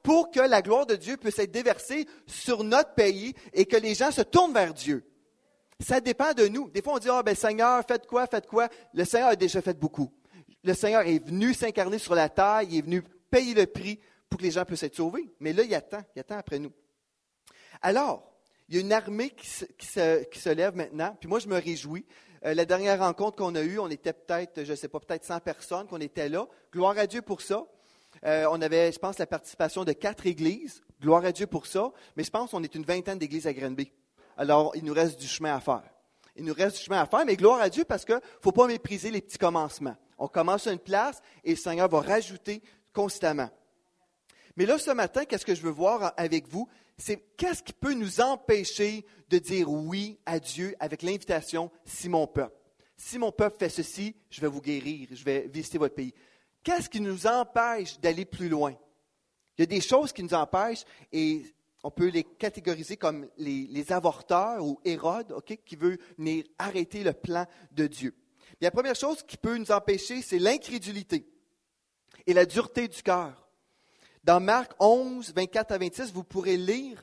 pour que la gloire de Dieu puisse être déversée sur notre pays et que les gens se tournent vers Dieu. Ça dépend de nous. Des fois, on dit, Seigneur, faites quoi? Le Seigneur a déjà fait beaucoup. Le Seigneur est venu s'incarner sur la terre, il est venu payer le prix pour que les gens puissent être sauvés. Mais là, il attend après nous. Alors, il y a une armée qui se lève maintenant, puis moi, je me réjouis. La dernière rencontre qu'on a eue, on était peut-être 100 personnes qu'on était là. Gloire à Dieu pour ça. On avait, je pense, la participation de 4 églises. Gloire à Dieu pour ça. Mais je pense qu'on est une vingtaine d'églises à Granby. Alors, il nous reste du chemin à faire. Mais gloire à Dieu parce qu'il ne faut pas mépriser les petits commencements. On commence à une place et le Seigneur va rajouter constamment. Mais là, ce matin, qu'est-ce que je veux voir avec vous? C'est qu'est-ce qui peut nous empêcher de dire oui à Dieu avec l'invitation « Si mon peuple fait ceci, je vais vous guérir, je vais visiter votre pays. » Qu'est-ce qui nous empêche d'aller plus loin? Il y a des choses qui nous empêchent et on peut les catégoriser comme les avorteurs ou Hérode, qui veut venir arrêter le plan de Dieu. Et la première chose qui peut nous empêcher, c'est l'incrédulité et la dureté du cœur. Dans Marc 11, 24 à 26, vous pourrez lire,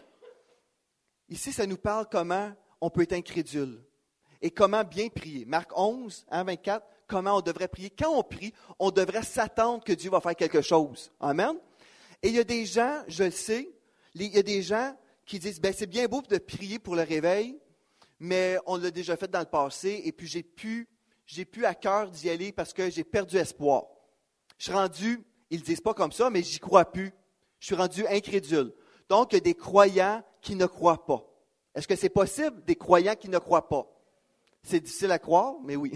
ici ça nous parle comment on peut être incrédule et comment bien prier. Marc 11, 24, comment on devrait prier. Quand on prie, on devrait s'attendre que Dieu va faire quelque chose. Amen. Et il y a des gens, je le sais, il y a des gens qui disent, c'est bien beau de prier pour le réveil, mais on l'a déjà fait dans le passé et puis j'ai plus à cœur d'y aller parce que j'ai perdu espoir. Je suis rendu, ils ne le disent pas comme ça, mais j'y crois plus. Je suis rendu incrédule. Donc, il y a des croyants qui ne croient pas. Est-ce que c'est possible, des croyants qui ne croient pas? C'est difficile à croire, mais oui.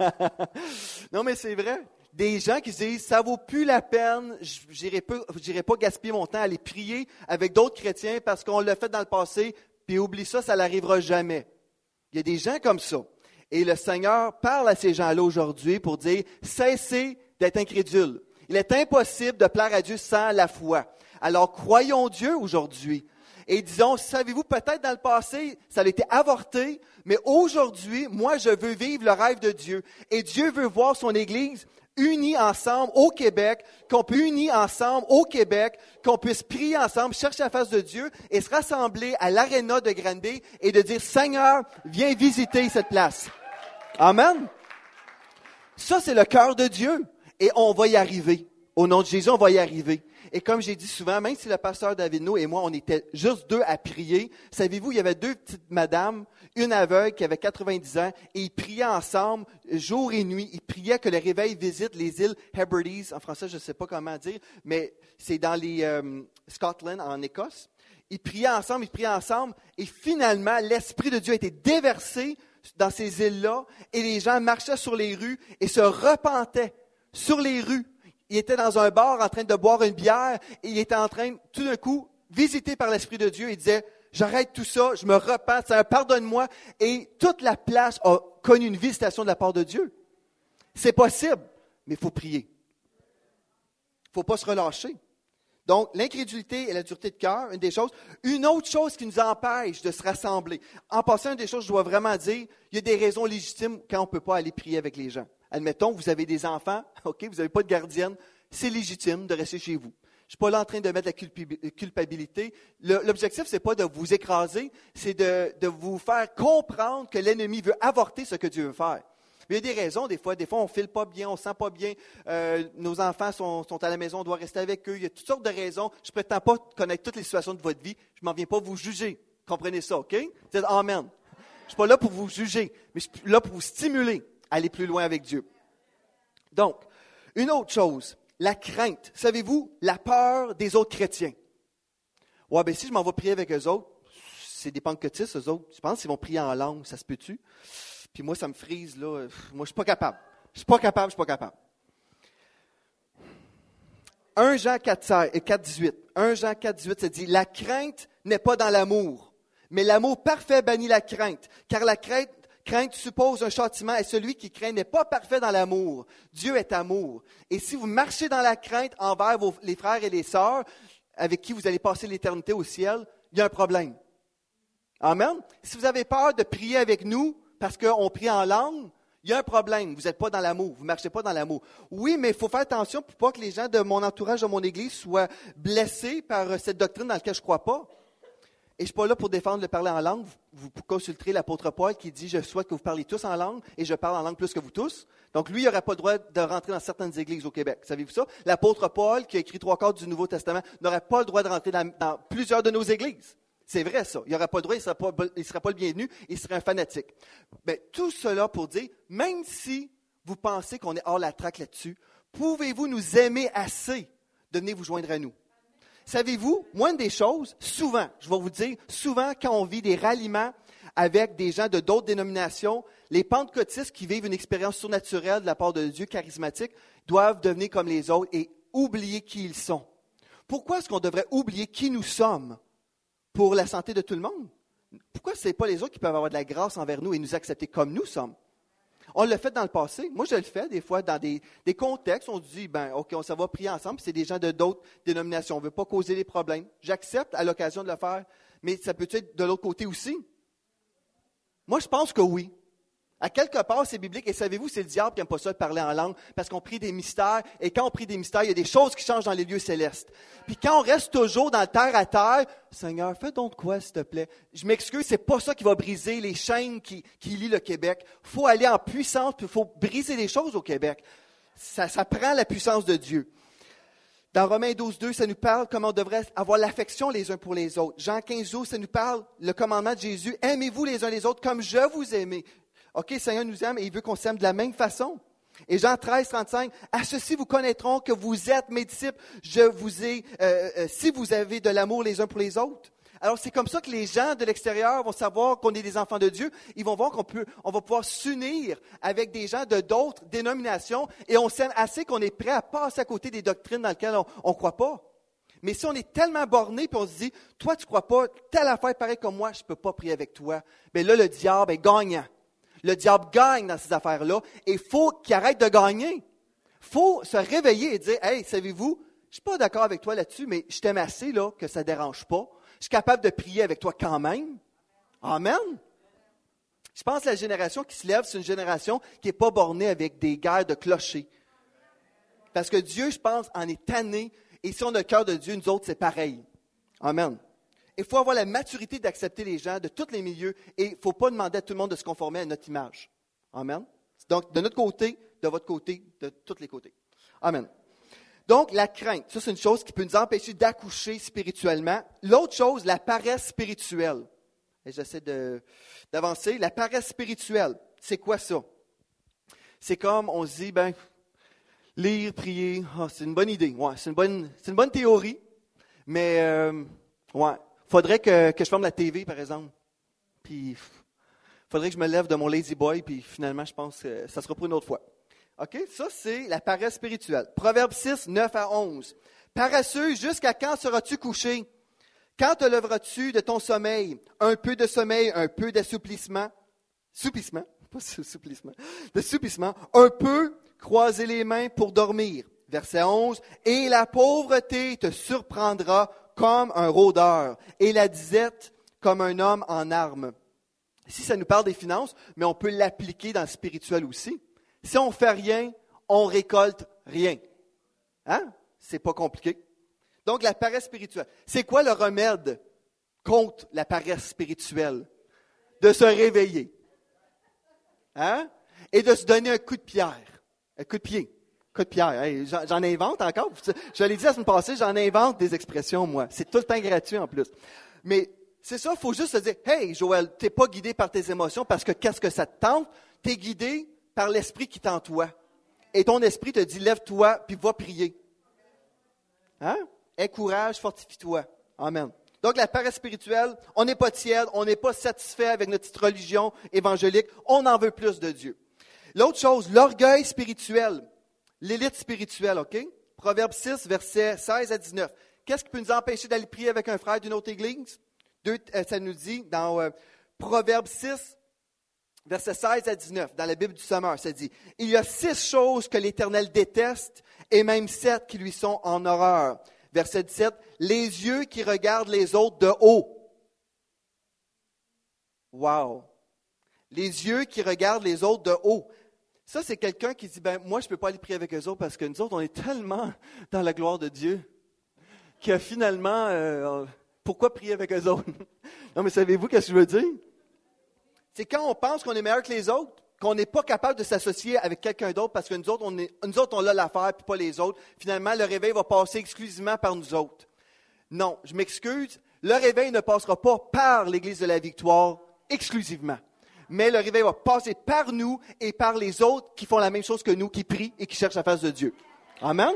Non, mais c'est vrai. Des gens qui se disent, ça vaut plus la peine, je n'irai pas gaspiller mon temps à aller prier avec d'autres chrétiens parce qu'on l'a fait dans le passé, puis oublie ça, ça n'arrivera jamais. Il y a des gens comme ça. Et le Seigneur parle à ces gens-là aujourd'hui pour dire, cessez d'être incrédules. Il est impossible de plaire à Dieu sans la foi. Alors, croyons Dieu aujourd'hui. Et disons, savez-vous, peut-être dans le passé, ça a été avorté, mais aujourd'hui, moi, je veux vivre le rêve de Dieu. Et Dieu veut voir son Église unis ensemble au Québec, qu'on peut unir ensemble au Québec, qu'on puisse prier ensemble, chercher la face de Dieu et se rassembler à l'aréna de Granby et de dire, Seigneur, viens visiter cette place. Amen. Ça, c'est le cœur de Dieu. Et on va y arriver. Au nom de Jésus, on va y arriver. Et comme j'ai dit souvent, même si le pasteur David-No et moi, on était juste 2 à prier, savez-vous, il y avait 2 petites madames, une aveugle qui avait 90 ans, et ils priaient ensemble, jour et nuit. Ils priaient que le réveil visite les îles Hebrides. En français, je ne sais pas comment dire, mais c'est dans les Scotland, en Écosse. Ils priaient ensemble, et finalement, l'Esprit de Dieu a été déversé dans ces îles-là, et les gens marchaient sur les rues et se repentaient sur les rues. Il était dans un bar en train de boire une bière et il était en train, tout d'un coup, visité par l'Esprit de Dieu. Il disait, j'arrête tout ça, je me repens, Seigneur, pardonne-moi. Et toute la place a connu une visitation de la part de Dieu. C'est possible, mais il faut prier. Il ne faut pas se relâcher. Donc, l'incrédulité et la dureté de cœur, une des choses. Une autre chose qui nous empêche de se rassembler. En passant, une des choses, je dois vraiment dire, il y a des raisons légitimes quand on ne peut pas aller prier avec les gens. Admettons, vous avez des enfants, vous n'avez pas de gardienne, c'est légitime de rester chez vous. Je ne suis pas là en train de mettre la culpabilité. L'objectif, ce n'est pas de vous écraser, c'est de vous faire comprendre que l'ennemi veut avorter ce que Dieu veut faire. Mais il y a des raisons, des fois on ne file pas bien, on ne se sent pas bien, nos enfants sont à la maison, on doit rester avec eux. Il y a toutes sortes de raisons. Je ne prétends pas connaître toutes les situations de votre vie. Je ne m'en viens pas vous juger. Comprenez ça, OK? Dites Amen. Je ne suis pas là pour vous juger, mais je suis là pour vous stimuler à aller plus loin avec Dieu. Donc, une autre chose, la crainte. Savez-vous, la peur des autres chrétiens. Ouais, ben si je m'en vais prier avec eux autres, c'est des panquetistes, eux autres. Je pense qu'ils vont prier en langue, ça se peut-tu? Puis moi, ça me frise, là. Moi, je ne suis pas capable. Je ne suis pas capable. 1 Jean 4,18. 1 Jean 4,18, ça dit, la crainte n'est pas dans l'amour, mais l'amour parfait bannit la crainte, car la crainte suppose un châtiment et celui qui craint n'est pas parfait dans l'amour. Dieu est amour. Et si vous marchez dans la crainte envers les frères et les sœurs avec qui vous allez passer l'éternité au ciel, il y a un problème. Amen. Si vous avez peur de prier avec nous parce qu'on prie en langue, Il y a un problème, vous n'êtes pas dans l'amour, vous ne marchez pas dans l'amour. Oui, mais il faut faire attention pour pas que les gens de mon entourage, de mon Église, soient blessés par cette doctrine dans laquelle je ne crois pas. Et je ne suis pas là pour défendre le parler en langue. Vous consulterez l'apôtre Paul qui dit « Je souhaite que vous parliez tous en langue et je parle en langue plus que vous tous. » Donc lui, il n'aurait pas le droit de rentrer dans certaines églises au Québec. Savez-vous ça? L'apôtre Paul, qui a écrit 3/4 du Nouveau Testament, n'aurait pas le droit de rentrer dans plusieurs de nos églises. C'est vrai, ça. Il n'aurait pas le droit, il ne serait pas le bienvenu, il serait un fanatique. Mais tout cela pour dire, même si vous pensez qu'on est hors la traque là-dessus, pouvez-vous nous aimer assez de venir vous joindre à nous? Savez-vous, moi, une des choses, souvent, je vais vous dire, souvent, quand on vit des ralliements avec des gens de d'autres dénominations, les pentecôtistes qui vivent une expérience surnaturelle de la part de Dieu charismatique doivent devenir comme les autres et oublier qui ils sont. Pourquoi est-ce qu'on devrait oublier qui nous sommes? Pour la santé de tout le monde. Pourquoi ce n'est pas les autres qui peuvent avoir de la grâce envers nous et nous accepter comme nous sommes? On l'a fait dans le passé. Moi, je le fais des fois dans des contextes. On se dit, OK, on s'en va prier ensemble, puis c'est des gens de d'autres dénominations. On ne veut pas causer des problèmes. J'accepte à l'occasion de le faire, mais ça peut être de l'autre côté aussi? Moi, je pense que oui. À quelque part, c'est biblique. Et savez-vous, c'est le diable qui n'aime pas ça de parler en langue, parce qu'on prie des mystères. Et quand on prie des mystères, il y a des choses qui changent dans les lieux célestes. Puis quand on reste toujours dans le terre à terre, Seigneur, fais donc quoi, s'il te plaît? Je m'excuse, c'est pas ça qui va briser les chaînes qui lient le Québec. Il faut aller en puissance, puis il faut briser les choses au Québec. Ça prend la puissance de Dieu. Dans Romains 12:2, ça nous parle comment on devrait avoir l'affection les uns pour les autres. Jean 15:12, ça nous parle, le commandement de Jésus, aimez-vous les uns les autres comme je vous aimais. OK, le Seigneur nous aime et il veut qu'on s'aime de la même façon. Et Jean 13:35, à ceci vous connaîtront que vous êtes mes disciples, si vous avez de l'amour les uns pour les autres. Alors c'est comme ça que les gens de l'extérieur vont savoir qu'on est des enfants de Dieu. Ils vont voir on va pouvoir s'unir avec des gens de d'autres dénominations et on s'aime assez qu'on est prêt à passer à côté des doctrines dans lesquelles on ne croit pas. Mais si on est tellement borné puis on se dit, toi tu ne crois pas, telle affaire pareille comme moi, je ne peux pas prier avec toi. Bien là, le diable est gagnant. Le diable gagne dans ces affaires-là et il faut qu'il arrête de gagner. Il faut se réveiller et dire, hey, savez-vous, je ne suis pas d'accord avec toi là-dessus, mais je t'aime assez là, que ça ne dérange pas. Je suis capable de prier avec toi quand même. Amen. Je pense que la génération qui se lève, c'est une génération qui n'est pas bornée avec des guerres de clochers. Parce que Dieu, je pense, en est tanné. Et si on a le cœur de Dieu, nous autres, c'est pareil. Amen. Il faut avoir la maturité d'accepter les gens de tous les milieux et il ne faut pas demander à tout le monde de se conformer à notre image. Amen. Donc, de notre côté, de votre côté, de tous les côtés. Amen. Donc, la crainte, ça c'est une chose qui peut nous empêcher d'accoucher spirituellement. L'autre chose, la paresse spirituelle. Et j'essaie d'avancer. La paresse spirituelle, c'est quoi ça? C'est comme on se dit, lire, prier, c'est une bonne idée. Ouais, c'est une bonne théorie, mais faudrait que je ferme la TV, par exemple. Puis, faudrait que je me lève de mon lazy boy, puis finalement, je pense que ça sera pour une autre fois. OK? Ça, c'est la paresse spirituelle. Proverbe 6, 9-11. Paresseux, jusqu'à quand seras-tu couché? Quand te lèveras-tu de ton sommeil? Un peu de sommeil, un peu d'assouplissement. Soupissement, pas assouplissement. D'assouplissement. Un peu croiser les mains pour dormir. Verset 11. Et la pauvreté te surprendra comme un rôdeur, et la disette comme un homme en armes. Ici, ça nous parle des finances, mais on peut l'appliquer dans le spirituel aussi. Si on ne fait rien, on récolte rien. Hein? C'est pas compliqué. Donc, la paresse spirituelle. C'est quoi le remède contre la paresse spirituelle? De se réveiller. Hein? Et de se donner un coup de pierre. Un coup de pied. Coup de pierre. Hey, j'en invente encore. Je l'ai dit la semaine passée, j'en invente des expressions, moi. C'est tout le temps gratuit en plus. Mais c'est ça, il faut juste se dire, hey, Joël, tu n'es pas guidé par tes émotions parce que qu'est-ce que ça te tente? Tu es guidé par l'esprit qui est en toi. Et ton esprit te dit, lève-toi puis va prier. Hein? Aie courage, fortifie-toi. Amen. Donc, la paresse spirituelle, on n'est pas tiède, on n'est pas satisfait avec notre petite religion évangélique. On en veut plus de Dieu. L'autre chose, l'orgueil spirituel. L'élite spirituelle, OK? Proverbe 6, versets 16 à 19. Qu'est-ce qui peut nous empêcher d'aller prier avec un frère d'une autre église? Ça nous dit dans Proverbe 6, versets 16 à 19, dans la Bible du Sommeur, ça dit « Il y a 6 choses que l'Éternel déteste, et même 7 qui lui sont en horreur. » Verset 17, « Les yeux qui regardent les autres de haut. » Wow! Les yeux qui regardent les autres de haut. Ça, c'est quelqu'un qui dit, moi, je ne peux pas aller prier avec eux autres parce que nous autres, on est tellement dans la gloire de Dieu que finalement, pourquoi prier avec eux autres? Non, mais savez-vous ce que je veux dire? C'est quand on pense qu'on est meilleur que les autres, qu'on n'est pas capable de s'associer avec quelqu'un d'autre parce que nous autres, on a l'affaire puis pas les autres. Finalement, le réveil va passer exclusivement par nous autres. Non, je m'excuse, le réveil ne passera pas par l'Église de la Victoire exclusivement. Mais le réveil va passer par nous et par les autres qui font la même chose que nous, qui prient et qui cherchent la face de Dieu. Amen?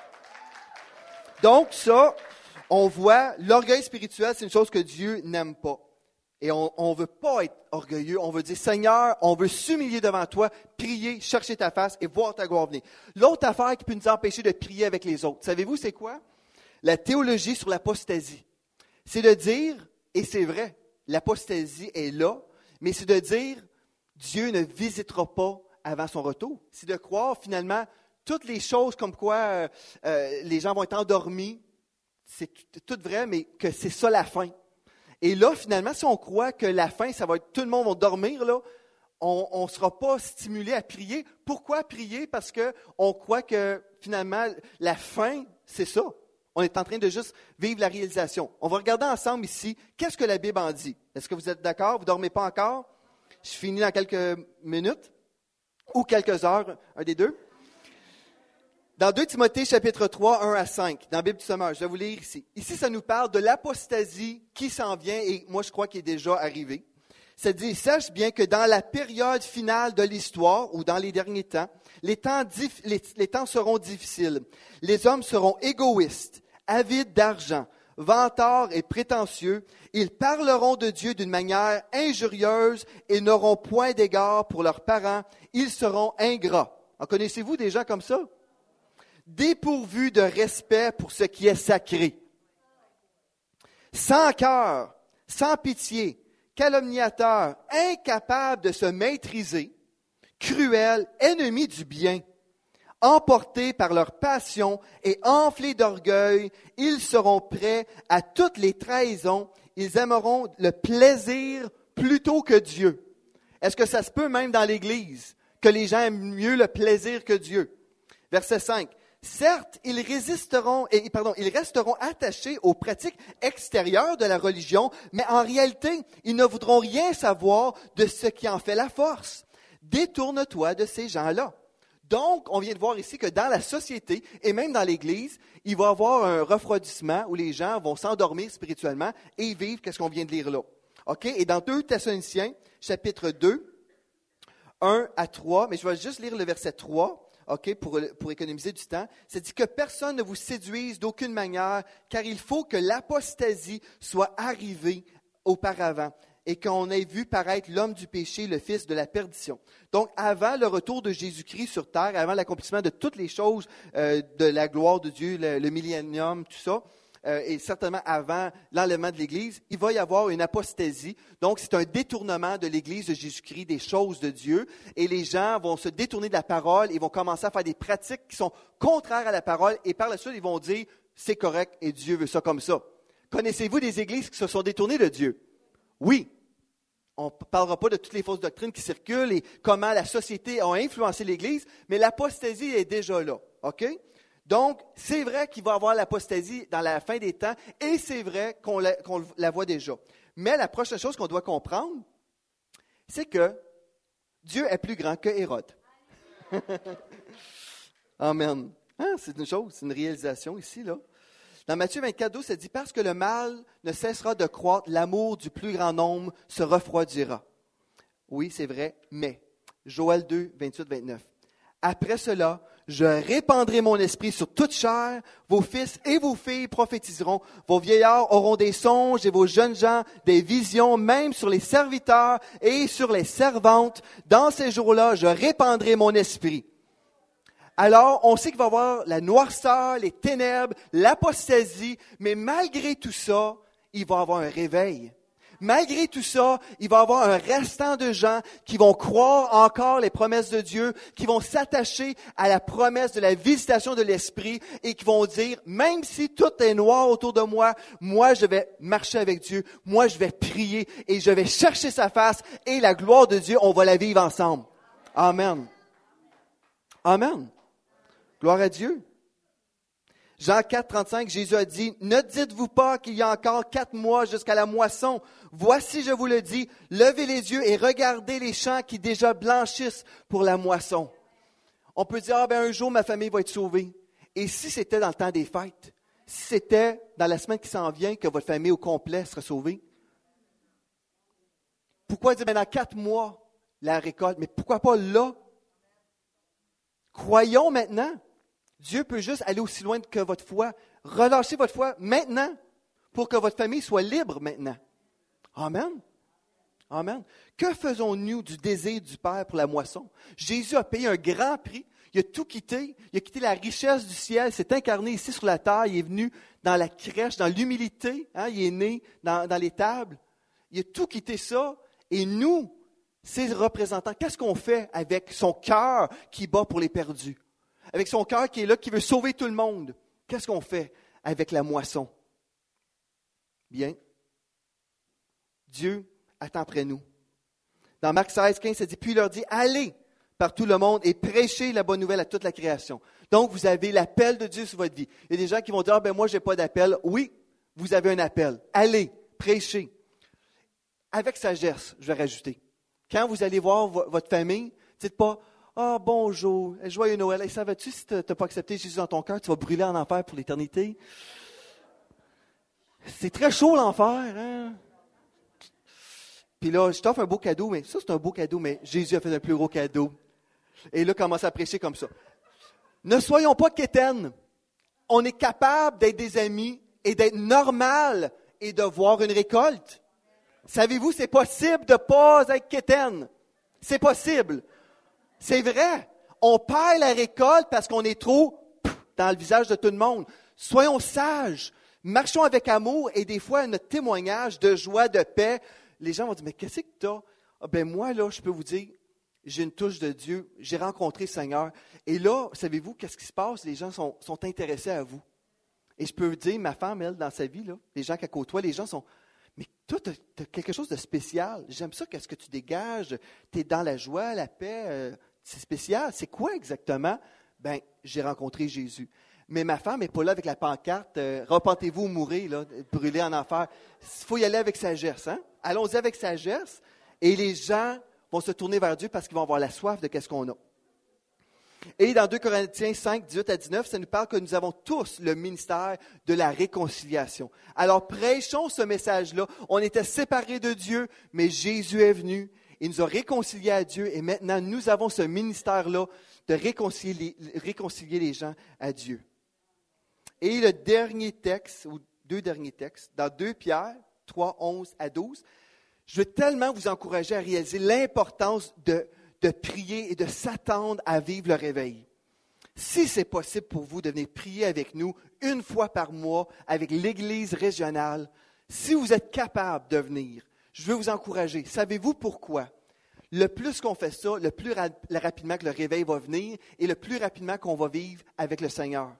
Donc ça, on voit, l'orgueil spirituel, c'est une chose que Dieu n'aime pas. Et on ne veut pas être orgueilleux, on veut dire, Seigneur, on veut s'humilier devant toi, prier, chercher ta face et voir ta gloire venir. L'autre affaire qui peut nous empêcher de prier avec les autres, savez-vous c'est quoi? La théologie sur l'apostasie. C'est de dire, et c'est vrai, l'apostasie est là, mais c'est de dire, Dieu ne visitera pas avant son retour. C'est de croire finalement toutes les choses comme quoi les gens vont être endormis, c'est tout vrai, mais que c'est ça la fin. Et là, finalement, si on croit que la fin, ça va être tout le monde va dormir, là, on ne sera pas stimulé à prier. Pourquoi prier? Parce qu'on croit que finalement, la fin, c'est ça. On est en train de juste vivre la réalisation. On va regarder ensemble ici, qu'est-ce que la Bible en dit? Est-ce que vous êtes d'accord? Vous ne dormez pas encore? Je finis dans quelques minutes ou quelques heures, un des deux. Dans 2 Timothée, chapitre 3, 1 à 5, dans la Bible du Sommeur, je vais vous lire ici. Ici, ça nous parle de l'apostasie qui s'en vient et moi, je crois qu'il est déjà arrivé. Ça dit, sache bien que dans la période finale de l'histoire ou dans les derniers temps, les temps seront difficiles. Les hommes seront égoïstes, avides d'argent, vantards et prétentieux. Ils parleront de Dieu d'une manière injurieuse et n'auront point d'égard pour leurs parents. Ils seront ingrats. En connaissez-vous des gens comme ça? Dépourvus de respect pour ce qui est sacré. Sans cœur, sans pitié, calomniateurs, incapables de se maîtriser, cruels, ennemis du bien, emportés par leur passion et enflés d'orgueil, ils seront prêts à toutes les trahisons, ils aimeront le plaisir plutôt que Dieu. Est-ce que ça se peut même dans l'Église, que les gens aiment mieux le plaisir que Dieu? Verset 5. Certes, ils resteront attachés aux pratiques extérieures de la religion, mais en réalité, ils ne voudront rien savoir de ce qui en fait la force. Détourne-toi de ces gens-là. Donc, on vient de voir ici que dans la société et même dans l'Église, il va y avoir un refroidissement où les gens vont s'endormir spirituellement et vivre ce qu'on vient de lire là. OK? Et dans 2 Thessaloniciens, chapitre 2, 1 à 3, mais je vais juste lire le verset 3. OK, pour économiser du temps, c'est dit que personne ne vous séduise d'aucune manière, car il faut que l'apostasie soit arrivée auparavant et qu'on ait vu paraître l'homme du péché, le fils de la perdition. Donc, avant le retour de Jésus-Christ sur terre, avant l'accomplissement de toutes les choses de la gloire de Dieu, le millénium, tout ça, et certainement avant l'enlèvement de l'Église, il va y avoir une apostasie. Donc, c'est un détournement de l'Église de Jésus-Christ, des choses de Dieu. Et les gens vont se détourner de la parole et vont commencer à faire des pratiques qui sont contraires à la parole. Et par la suite, ils vont dire, c'est correct et Dieu veut ça comme ça. Connaissez-vous des églises qui se sont détournées de Dieu? Oui. On ne parlera pas de toutes les fausses doctrines qui circulent et comment la société a influencé l'Église, mais l'apostasie est déjà là. OK? Donc, c'est vrai qu'il va y avoir l'apostasie dans la fin des temps et c'est vrai qu'on la voit déjà. Mais la prochaine chose qu'on doit comprendre, c'est que Dieu est plus grand que Hérode. Amen. Hein, c'est une chose, c'est une réalisation ici, là. Dans Matthieu 24, 12, ça dit « Parce que le mal ne cessera de croître, l'amour du plus grand nombre se refroidira. » Oui, c'est vrai, mais Joël 2, 28, 29. « Après cela, je répandrai mon esprit sur toute chair, vos fils et vos filles prophétiseront, vos vieillards auront des songes et vos jeunes gens des visions, même sur les serviteurs et sur les servantes. Dans ces jours-là, je répandrai mon esprit. » Alors, on sait qu'il va y avoir la noirceur, les ténèbres, l'apostasie, mais malgré tout ça, il va y avoir un réveil. Malgré tout ça, il va y avoir un restant de gens qui vont croire encore les promesses de Dieu, qui vont s'attacher à la promesse de la visitation de l'Esprit et qui vont dire, même si tout est noir autour de moi, moi je vais marcher avec Dieu, moi je vais prier et je vais chercher sa face et la gloire de Dieu, on va la vivre ensemble. Amen. Amen. Gloire à Dieu. Jean 4, 35, Jésus a dit, « Ne dites-vous pas qu'il y a encore 4 mois jusqu'à la moisson. Voici, je vous le dis, levez les yeux et regardez les champs qui déjà blanchissent pour la moisson. » On peut dire, un jour, ma famille va être sauvée. Et si c'était dans le temps des fêtes, si c'était dans la semaine qui s'en vient que votre famille au complet sera sauvée, pourquoi dire, dans 4 mois, la récolte? Mais pourquoi pas là? Croyons maintenant. Dieu peut juste aller aussi loin que votre foi. Relâchez votre foi maintenant pour que votre famille soit libre maintenant. Amen. Amen. Que faisons-nous du désir du Père pour la moisson? Jésus a payé un grand prix. Il a tout quitté. Il a quitté la richesse du ciel. S'est incarné ici sur la terre. Il est venu dans la crèche, dans l'humilité. Il est né dans l'étable. Il a tout quitté ça. Et nous, ses représentants, qu'est-ce qu'on fait avec son cœur qui bat pour les perdus? Avec son cœur qui est là, qui veut sauver tout le monde. Qu'est-ce qu'on fait avec la moisson? Bien. Dieu attend après nous. Dans Marc 16, 15, ça dit, « Puis il leur dit, allez par tout le monde et prêchez la bonne nouvelle à toute la création. » Donc, vous avez l'appel de Dieu sur votre vie. Il y a des gens qui vont dire, « moi, je n'ai pas d'appel. » Oui, vous avez un appel. Allez, prêchez. Avec sagesse, je vais rajouter. Quand vous allez voir votre famille, dites pas, « bonjour, joyeux Noël. Et savais-tu, si tu n'as pas accepté Jésus dans ton cœur, tu vas brûler en enfer pour l'éternité? » C'est très chaud l'enfer, hein? Puis là, je t'offre un beau cadeau, mais ça, c'est un beau cadeau, mais Jésus a fait un plus gros cadeau. Et là, commence à prêcher comme ça. Ne soyons pas quétaines. On est capable d'être des amis et d'être normal et de voir une récolte. Savez-vous, c'est possible de ne pas être quétaine. C'est possible. C'est vrai. On perd la récolte parce qu'on est trop dans le visage de tout le monde. Soyons sages. Marchons avec amour et des fois, notre témoignage de joie, de paix, les gens vont dire, mais qu'est-ce que tu as? Moi, là, je peux vous dire, j'ai une touche de Dieu, j'ai rencontré le Seigneur. Et là, savez-vous, qu'est-ce qui se passe? Les gens sont intéressés à vous. Et je peux vous dire, ma femme, elle, dans sa vie, là, les gens qu'elle côtoie, les gens sont, mais toi, tu as quelque chose de spécial. J'aime ça, qu'est-ce que tu dégages? Tu es dans la joie, la paix, c'est spécial. C'est quoi exactement? J'ai rencontré Jésus. Mais ma femme n'est pas là avec la pancarte, repentez-vous ou mourrez, là, brûlez en enfer. Il faut y aller avec sagesse, hein? Allons-y avec sagesse, et les gens vont se tourner vers Dieu parce qu'ils vont avoir la soif de qu'est-ce qu'on a. Et dans 2 Corinthiens 5, 18 à 19, ça nous parle que nous avons tous le ministère de la réconciliation. Alors prêchons ce message-là. On était séparés de Dieu, mais Jésus est venu, il nous a réconciliés à Dieu, et maintenant nous avons ce ministère-là de réconcilier les gens à Dieu. Et le dernier texte, ou 2 derniers textes, dans 2 Pierre 3, 11 à 12, je veux tellement vous encourager à réaliser l'importance de prier et de s'attendre à vivre le réveil. Si c'est possible pour vous de venir prier avec nous 1 fois par mois avec l'Église régionale, si vous êtes capable de venir, je veux vous encourager. Savez-vous pourquoi? Le plus qu'on fait ça, le plus rapidement que le réveil va venir et le plus rapidement qu'on va vivre avec le Seigneur.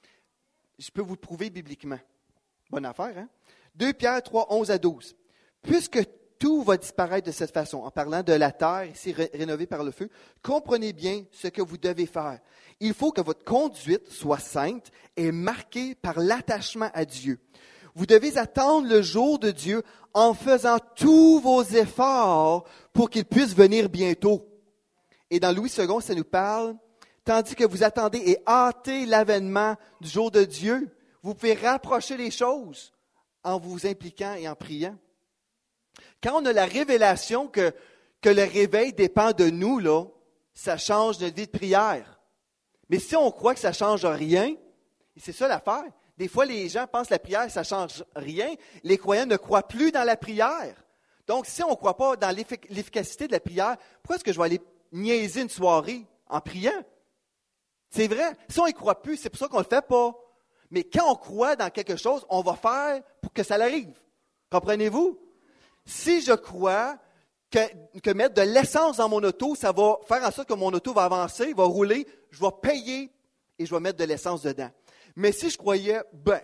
Je peux vous le prouver bibliquement. Bonne affaire, hein? 2 Pierre 3, 11 à 12. Puisque tout va disparaître de cette façon, en parlant de la terre, ici rénovée par le feu, comprenez bien ce que vous devez faire. Il faut que votre conduite soit sainte et marquée par l'attachement à Dieu. Vous devez attendre le jour de Dieu en faisant tous vos efforts pour qu'il puisse venir bientôt. Et dans Louis II, ça nous parle, tandis que vous attendez et hâtez l'avènement du jour de Dieu, vous pouvez rapprocher les choses en vous impliquant et en priant. Quand on a la révélation que le réveil dépend de nous, là, ça change notre vie de prière. Mais si on croit que ça ne change rien, et c'est ça l'affaire, des fois les gens pensent que la prière, ça ne change rien. Les croyants ne croient plus dans la prière. Donc, si on ne croit pas dans l'efficacité de la prière, pourquoi est-ce que je vais aller niaiser une soirée en priant? C'est vrai. Si on n'y croit plus, c'est pour ça qu'on ne le fait pas. Mais quand on croit dans quelque chose, on va faire pour que ça l'arrive. Comprenez-vous? Si je crois que mettre de l'essence dans mon auto, ça va faire en sorte que mon auto va avancer, va rouler, je vais payer et je vais mettre de l'essence dedans. Mais si je croyais,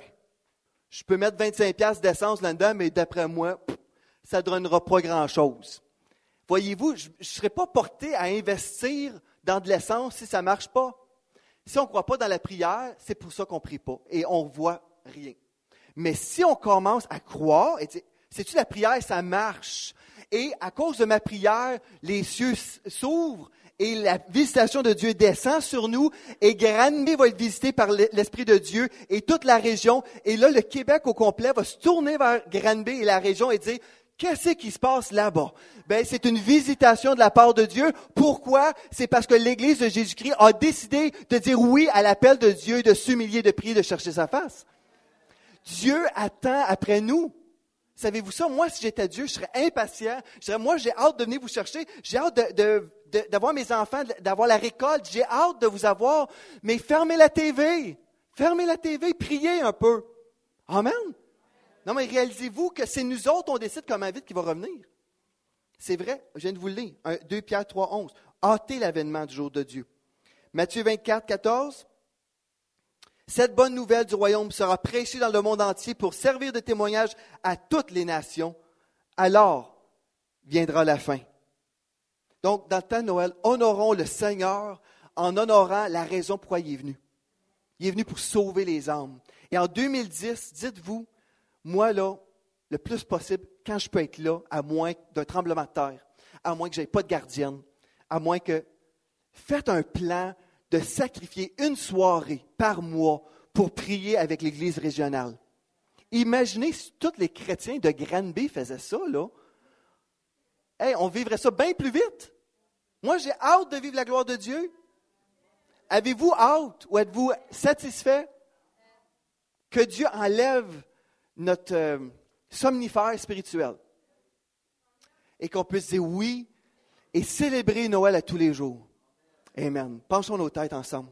je peux mettre 25$ d'essence là-dedans, mais d'après moi, ça ne donnera pas grand-chose. Voyez-vous, je ne serais pas porté à investir dans de l'essence si ça ne marche pas. Si on ne croit pas dans la prière, c'est pour ça qu'on ne prie pas et on ne voit rien. Mais si on commence à croire et dire, sais-tu, la prière, ça marche. Et à cause de ma prière, les cieux s'ouvrent et la visitation de Dieu descend sur nous et Granby va être visité par l'Esprit de Dieu et toute la région. Et là, le Québec au complet va se tourner vers Granby et la région et dire, qu'est-ce qui se passe là-bas? Ben, c'est une visitation de la part de Dieu. Pourquoi? C'est parce que l'Église de Jésus-Christ a décidé de dire oui à l'appel de Dieu, de s'humilier, de prier, de chercher sa face. Dieu attend après nous. Savez-vous ça? Moi, si j'étais Dieu, je serais impatient. Je dirais, moi, j'ai hâte de venir vous chercher. J'ai hâte d'avoir mes enfants, d'avoir la récolte. J'ai hâte de vous avoir. Mais fermez la TV. Fermez la TV. Priez un peu. Amen. Non, mais réalisez-vous que c'est nous autres, on décide comment vite qu'il va revenir. C'est vrai, je viens de vous le lire. 2 Pierre 3, 11. Hâtez l'avènement du jour de Dieu. Matthieu 24, 14. Cette bonne nouvelle du royaume sera prêchée dans le monde entier pour servir de témoignage à toutes les nations. Alors viendra la fin. Donc, dans le temps de Noël, honorons le Seigneur en honorant la raison pourquoi il est venu. Il est venu pour sauver les âmes. Et en 2010, dites-vous, moi, là, le plus possible, quand je peux être là, à moins d'un tremblement de terre, à moins que je n'aie pas de gardienne, à moins que... Faites un plan de sacrifier une soirée par mois pour prier avec l'Église régionale. Imaginez si tous les chrétiens de Granby faisaient ça, là. Hey, on vivrait ça bien plus vite. Moi, j'ai hâte de vivre la gloire de Dieu. Avez-vous hâte ou êtes-vous satisfait que Dieu enlève notre somnifère spirituel et qu'on puisse dire oui et célébrer Noël à tous les jours? Amen. Penchons nos têtes ensemble.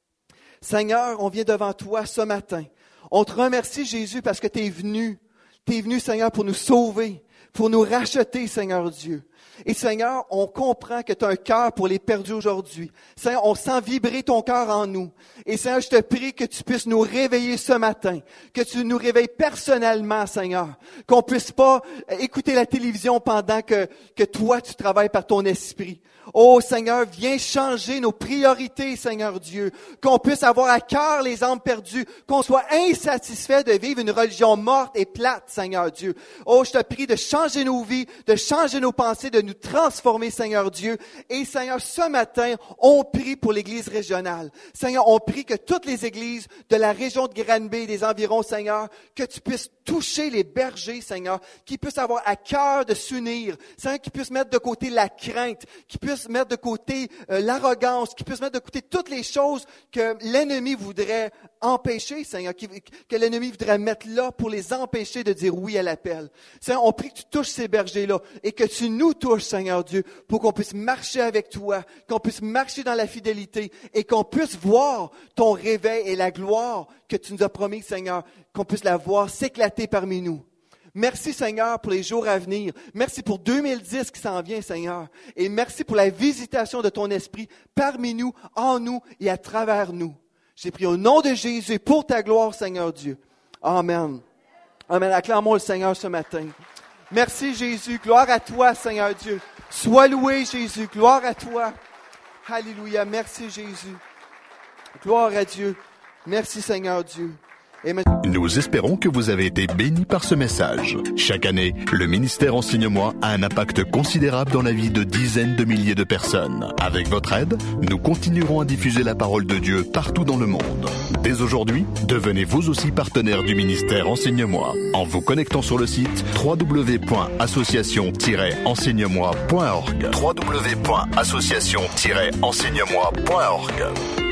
Seigneur, on vient devant toi ce matin. On te remercie, Jésus, parce que tu es venu. Tu es venu, Seigneur, pour nous sauver, pour nous racheter, Seigneur Dieu. Et Seigneur, on comprend que tu as un cœur pour les perdus aujourd'hui. Seigneur, on sent vibrer ton cœur en nous. Et Seigneur, je te prie que tu puisses nous réveiller ce matin, que tu nous réveilles personnellement, Seigneur. Qu'on puisse pas écouter la télévision pendant que toi, tu travailles par ton esprit. Oh Seigneur, viens changer nos priorités, Seigneur Dieu. Qu'on puisse avoir à cœur les âmes perdues, qu'on soit insatisfait de vivre une religion morte et plate, Seigneur Dieu. Oh, je te prie de changer nos vies, de changer nos pensées, de nous transformer, Seigneur Dieu. Et Seigneur, ce matin, on prie pour l'Église régionale. Seigneur, on prie que toutes les églises de la région de Granby et des environs, Seigneur, que tu puisses toucher les bergers, Seigneur, qu'ils puissent avoir à cœur de s'unir, Seigneur, qu'ils puissent mettre de côté la crainte, qu'ils puissent mettre de côté l'arrogance, qu'ils puissent mettre de côté toutes les choses que l'ennemi voudrait empêcher, Seigneur, que l'ennemi voudrait mettre là pour les empêcher de dire oui à l'appel. Seigneur, on prie que tu touches ces bergers-là et que tu nous touches, Seigneur Dieu, pour qu'on puisse marcher avec toi, qu'on puisse marcher dans la fidélité et qu'on puisse voir ton réveil et la gloire que tu nous as promis, Seigneur, qu'on puisse la voir s'éclater parmi nous. Merci, Seigneur, pour les jours à venir. Merci pour 2010 qui s'en vient, Seigneur. Et merci pour la visitation de ton esprit parmi nous, en nous et à travers nous. J'ai prié au nom de Jésus et pour ta gloire, Seigneur Dieu. Amen. Amen. Acclamons le Seigneur ce matin. Merci, Jésus. Gloire à toi, Seigneur Dieu. Sois loué, Jésus. Gloire à toi. Alléluia. Merci, Jésus. Gloire à Dieu. Merci, Seigneur Dieu. Nous espérons que vous avez été bénis par ce message. Chaque année, le ministère Enseigne-moi a un impact considérable dans la vie de dizaines de milliers de personnes. Avec votre aide, nous continuerons à diffuser la parole de Dieu partout dans le monde. Dès aujourd'hui, devenez vous aussi partenaire du ministère Enseigne-moi en vous connectant sur le site www.association-enseigne-moi.org. www.association-enseigne-moi.org.